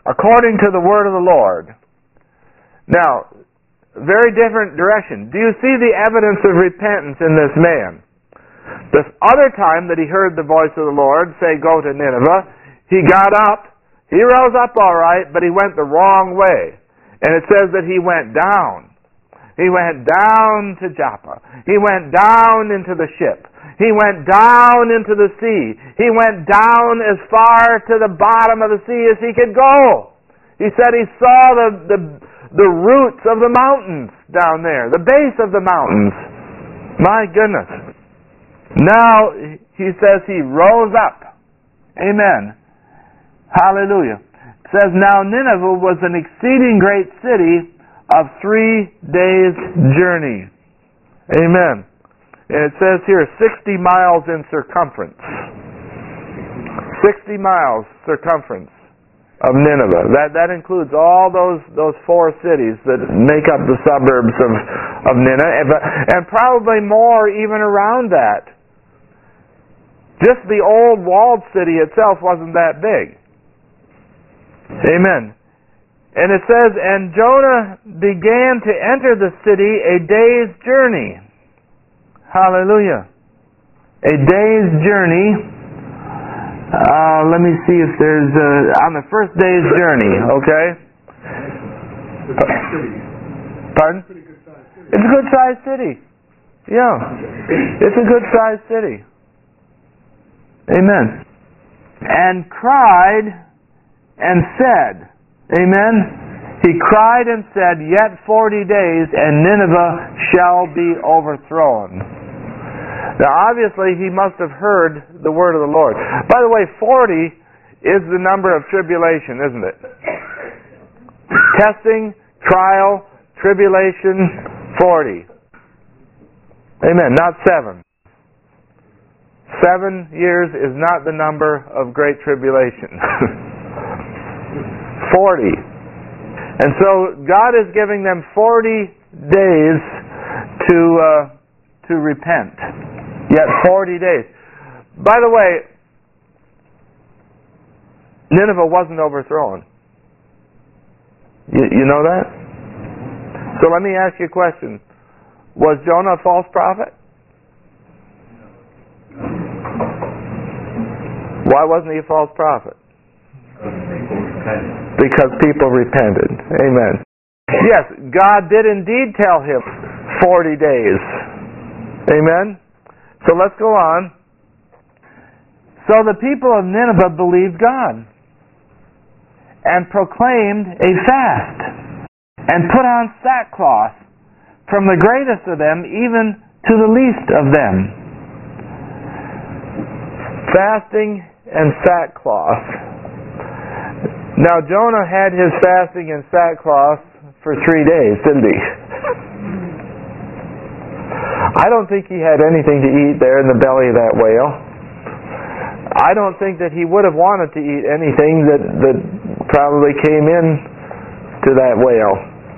according to the word of the Lord. Now, very different direction. Do you see the evidence of repentance in this man? The other time that he heard the voice of the Lord say, go to Nineveh, he got up. He rose up all right, but he went the wrong way. And it says that he went down. He went down to Joppa. He went down into the ship. He went down into the sea. He went down as far to the bottom of the sea as he could go. He said he saw the, the, the roots of the mountains down there, the base of the mountains. My goodness. Now, he says he rose up. Amen. Hallelujah. It says, now Nineveh was an exceeding great city of three days' journey. Amen. And it says here, sixty miles in circumference. Sixty miles circumference of Nineveh. That that includes all those those four cities that make up the suburbs of, of Nineveh, and probably more even around that. Just the old walled city itself wasn't that big. Amen. And it says, and Jonah began to enter the city a day's journey. Hallelujah. A day's journey. Uh, let me see if there's, uh, on the first day's journey, okay? Pardon? It's a good sized city. Yeah. It's a good sized city. Amen. And cried and said, amen. He cried and said, yet forty days and Nineveh shall be overthrown. Now obviously he must have heard the word of the Lord. By the way, forty is the number of tribulation, isn't it? Testing, trial, tribulation, forty. Amen. Not seven. Seven years is not the number of great tribulation. Forty. And so God is giving them forty days to uh, to repent. Yet forty days. By the way, Nineveh wasn't overthrown. You, you know that? So let me ask you a question. Was Jonah a false prophet? Why wasn't he a false prophet? Because people repented. Amen. Yes, God did indeed tell him forty days. Amen. So let's go on. So the people of Nineveh believed God and proclaimed a fast and put on sackcloth, from the greatest of them even to the least of them. Fasting and sackcloth. Now Jonah had his fasting and sackcloth for three days, didn't he? I don't think he had anything to eat there in the belly of that whale. I don't think that he would have wanted to eat anything that, that probably came in to that whale.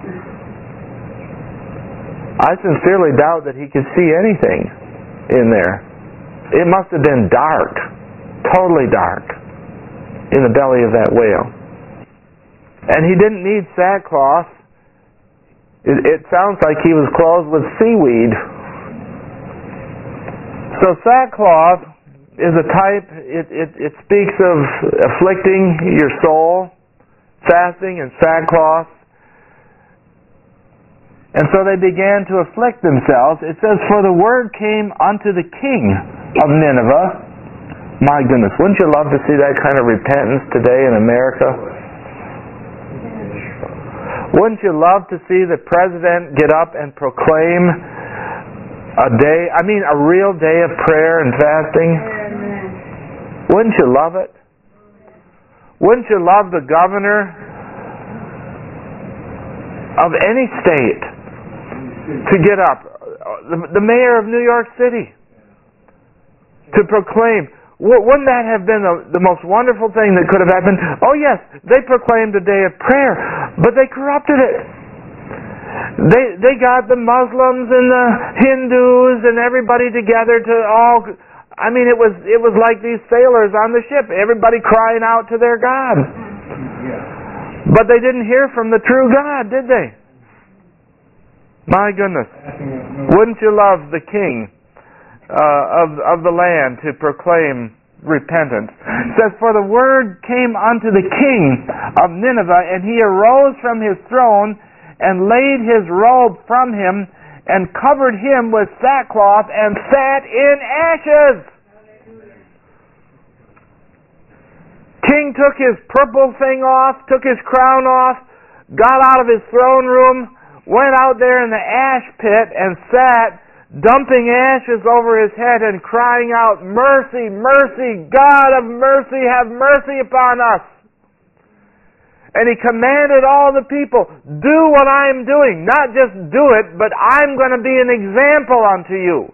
I sincerely doubt that he could see anything in there. It must have been dark, totally dark, in the belly of that whale. And he didn't need sackcloth. It, it sounds like he was clothed with seaweed. So sackcloth is a type, it, it, it speaks of afflicting your soul, fasting and sackcloth. And so they began to afflict themselves. It says, for the word came unto the king of Nineveh. My goodness, wouldn't you love to see that kind of repentance today in America? Wouldn't you love to see the president get up and proclaim a day, I mean a real day of prayer and fasting? Amen. Wouldn't you love it? Wouldn't you love the governor of any state to get up, the, the mayor of New York City, to proclaim? Wouldn't that have been the, the most wonderful thing that could have happened? Oh yes, they proclaimed a day of prayer, but they corrupted it. They they got the Muslims and the Hindus and everybody together to all. I mean, it was it was like these sailors on the ship, everybody crying out to their God. But they didn't hear from the true God, did they? My goodness. Wouldn't you love the king uh, of, of the land to proclaim repentance? It says, for the word came unto the king of Nineveh, and he arose from his throne and laid his robe from him and covered him with sackcloth and sat in ashes. King took his purple thing off, took his crown off, got out of his throne room, went out there in the ash pit and sat, dumping ashes over his head and crying out, mercy, mercy, God of mercy, have mercy upon us. And he commanded all the people, do what I am doing. Not just do it, but I'm going to be an example unto you.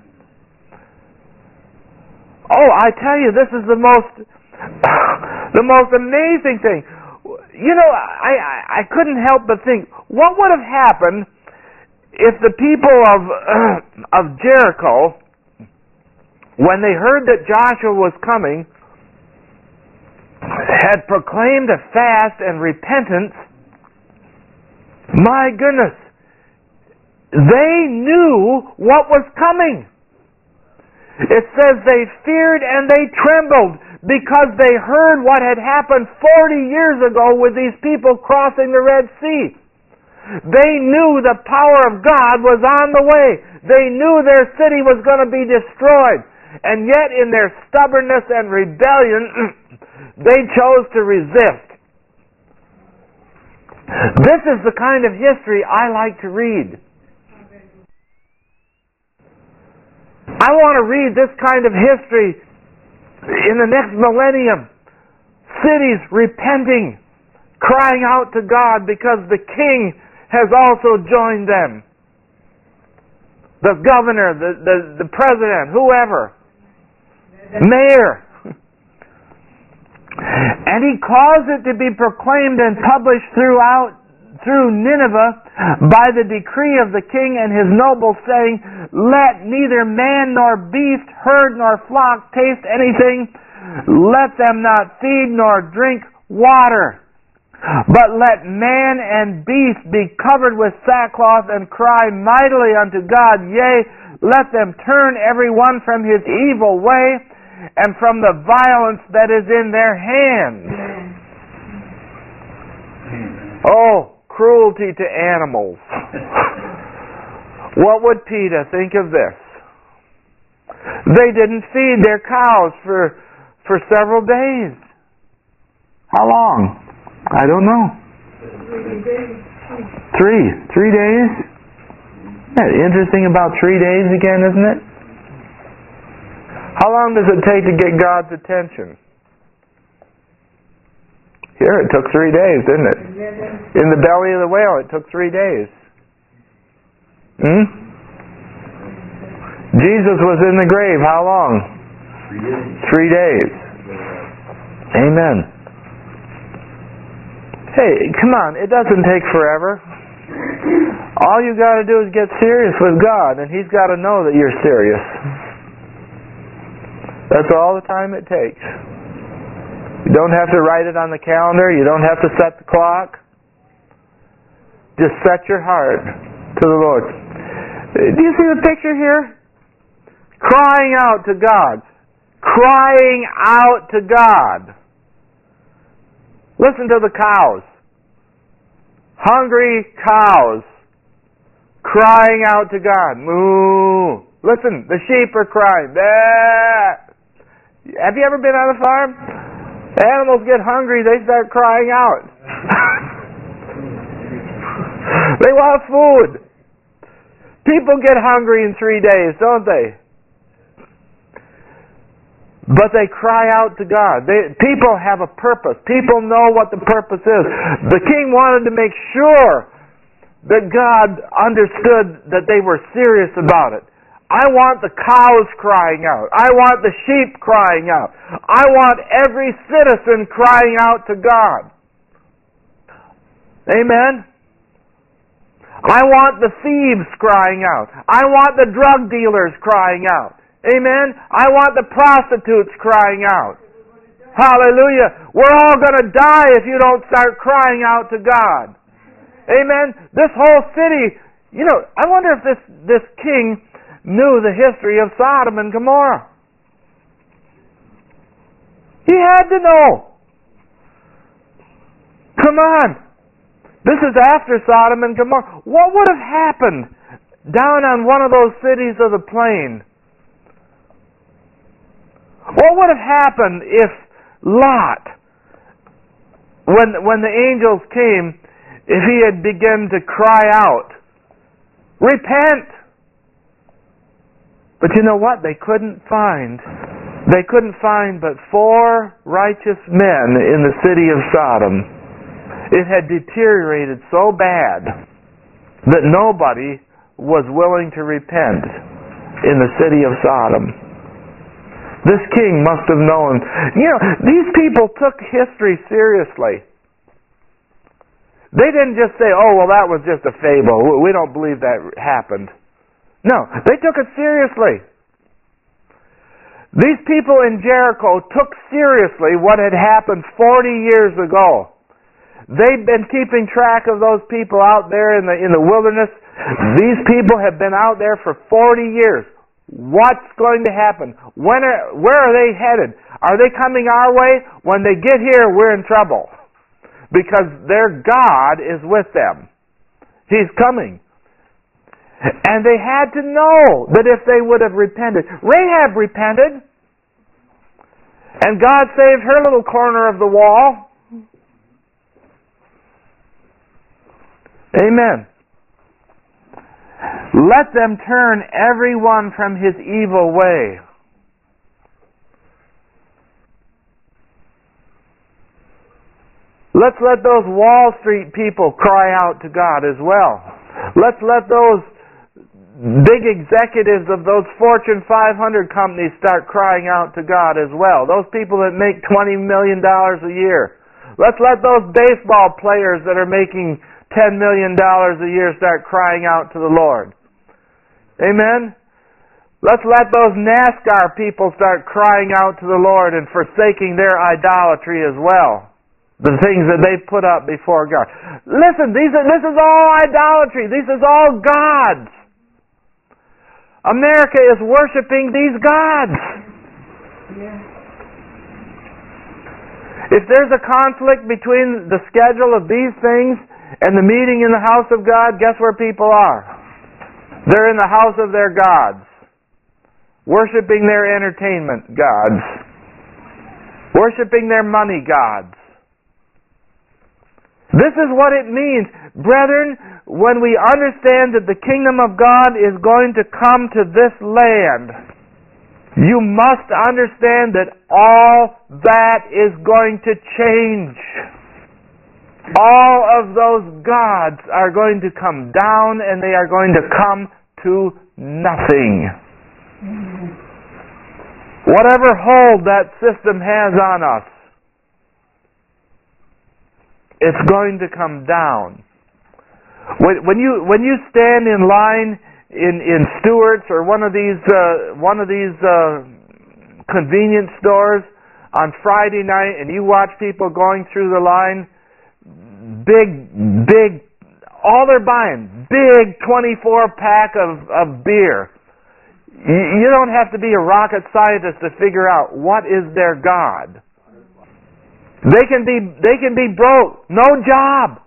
Oh, I tell you, this is the most, the most amazing thing. You know, I, I, I couldn't help but think, what would have happened if the people of uh, of Jericho, when they heard that Joshua was coming, had proclaimed a fast and repentance? My goodness, they knew what was coming. It says they feared and they trembled because they heard what had happened forty years ago with these people crossing the Red Sea. They knew the power of God was on the way. They knew their city was going to be destroyed. And yet in their stubbornness and rebellion, they chose to resist. This is the kind of history I like to read. I want to read this kind of history in the next millennium. Cities repenting, crying out to God because the king has also joined them. The governor, the, the, the president, whoever. Mayor. And he caused it to be proclaimed and published throughout through Nineveh by the decree of the king and his nobles, saying, let neither man nor beast, herd nor flock taste anything, let them not feed nor drink water, but let man and beast be covered with sackcloth and cry mightily unto God. Yea, let them turn every one from his evil way and from the violence that is in their hands. Oh, cruelty to animals. What would PETA think of this? They didn't feed their cows for for several days. How long? I don't know. Three. Three days? Isn't that interesting about three days again, isn't it? How long does it take to get God's attention? Here it took three days, didn't it? In the belly of the whale it took three days. Hmm? Jesus was in the grave how long? Three days. Three days. Amen. Hey, come on, it doesn't take forever. All you got to do is get serious with God, and He's got to know that you're serious. That's all the time it takes. You don't have to write it on the calendar. You don't have to set the clock. Just set your heart to the Lord. Do you see the picture here? Crying out to God. Crying out to God. Listen to the cows. Hungry cows. Crying out to God. Moo. Listen, the sheep are crying. Bah. Have you ever been on a farm? The animals get hungry, they start crying out. They want food. People get hungry in three days, don't they? But they cry out to God. They, people have a purpose. People know what the purpose is. The king wanted to make sure that God understood that they were serious about it. I want the cows crying out. I want the sheep crying out. I want every citizen crying out to God. Amen? I want the thieves crying out. I want the drug dealers crying out. Amen? I want the prostitutes crying out. Hallelujah. We're all going to die if you don't start crying out to God. Amen. This whole city, you know, I wonder if this, this king knew the history of Sodom and Gomorrah. He had to know. Come on. This is after Sodom and Gomorrah. What would have happened down on one of those cities of the plain? What would have happened if Lot, when, when the angels came, if he had begun to cry out, repent? But you know what? They couldn't find, they couldn't find but four righteous men in the city of Sodom. It had deteriorated so bad that nobody was willing to repent in the city of Sodom. This king must have known. You know, these people took history seriously. They didn't just say, oh, well, that was just a fable. We don't believe that happened. No, they took it seriously. These people in Jericho took seriously what had happened forty years ago. They've been keeping track of those people out there in the in the wilderness. These people have been out there for forty years. What's going to happen? When are, where are they headed? Are they coming our way? When they get here, we're in trouble. Because their God is with them. He's coming. And they had to know that if they would have repented. Rahab repented. And God saved her little corner of the wall. Amen. Let them turn every one from his evil way. Let's let those Wall Street people cry out to God as well. Let's let those big executives of those Fortune five hundred companies start crying out to God as well. Those people that make twenty million dollars a year. Let's let those baseball players that are making ten million dollars a year start crying out to the Lord. Amen? Let's let those NASCAR people start crying out to the Lord and forsaking their idolatry as well. The things that they put up before God. Listen, these are, this is all idolatry. This is all gods. America is worshiping these gods. If there's a conflict between the schedule of these things and the meeting in the house of God, guess where people are? They're in the house of their gods, worshiping their entertainment gods, worshiping their money gods. This is what it means, brethren, when we understand that the kingdom of God is going to come to this land. You must understand that all that is going to change. All of those gods are going to come down and they are going to come to nothing. Whatever hold that system has on us, it's going to come down. When, when you when you stand in line in in Stewart's or one of these uh, one of these uh, convenience stores on Friday night, and you watch people going through the line, big big, all they're buying, big twenty-four pack of of beer. You, you don't have to be a rocket scientist to figure out what is their God. They can be they can be broke, no job,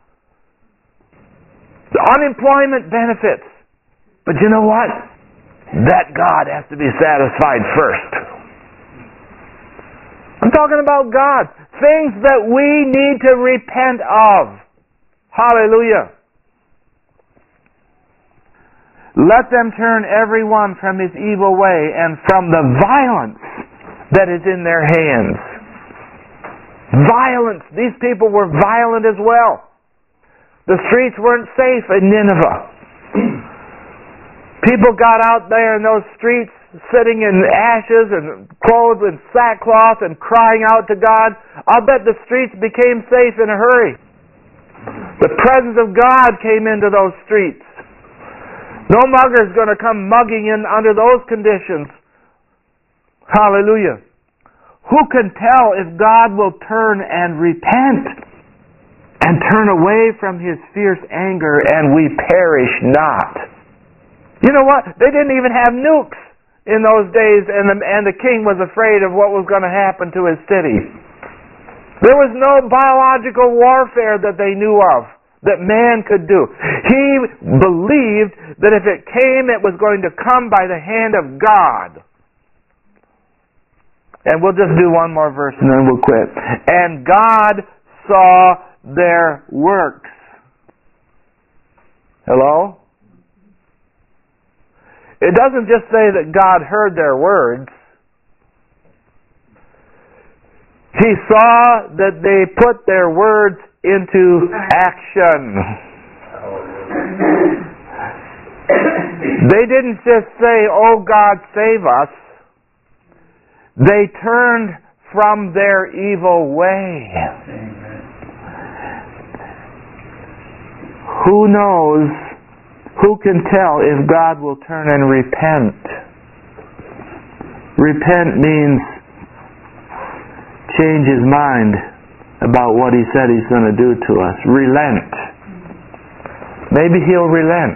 unemployment benefits. But you know what? That God has to be satisfied first. I'm talking about God. Things that we need to repent of. Hallelujah. Let them turn every one from his evil way and from the violence that is in their hands. Violence. These people were violent as well. The streets weren't safe in Nineveh. People got out there in those streets sitting in ashes and clothed in sackcloth and crying out to God. I'll bet the streets became safe in a hurry. The presence of God came into those streets. No mugger's going to come mugging in under those conditions. Hallelujah. Who can tell if God will turn and repent and turn away from His fierce anger and we perish not? You know what? They didn't even have nukes in those days, and the, and the king was afraid of what was going to happen to his city. There was no biological warfare that they knew of that man could do. He believed that if it came, it was going to come by the hand of God. And we'll just do one more verse and then we'll quit. And God saw their works. Hello? It doesn't just say that God heard their words. He saw that they put their words into action. They didn't just say, "Oh God, save us." They turned from their evil way. Who knows, who can tell if God will turn and repent? Repent means change His mind about what He said He's going to do to us. Relent. Maybe He'll relent.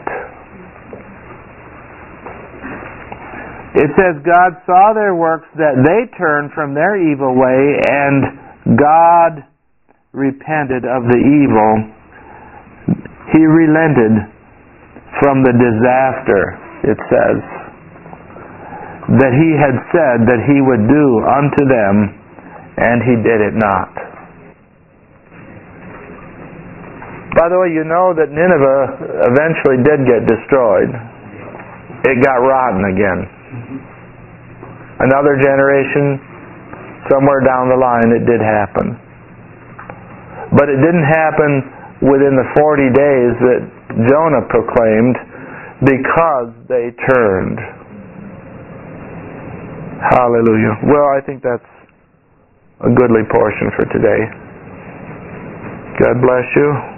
It says God saw their works, that they turned from their evil way, and God repented of the evil. He relented from the disaster, it says, that He had said that He would do unto them, and He did it not. By the way, you know that Nineveh eventually did get destroyed. It got rotten again. Another generation, somewhere down the line, it did happen. But it didn't happen within the forty days that Jonah proclaimed, because they turned. Hallelujah. Well, I think that's a goodly portion for today. God bless you.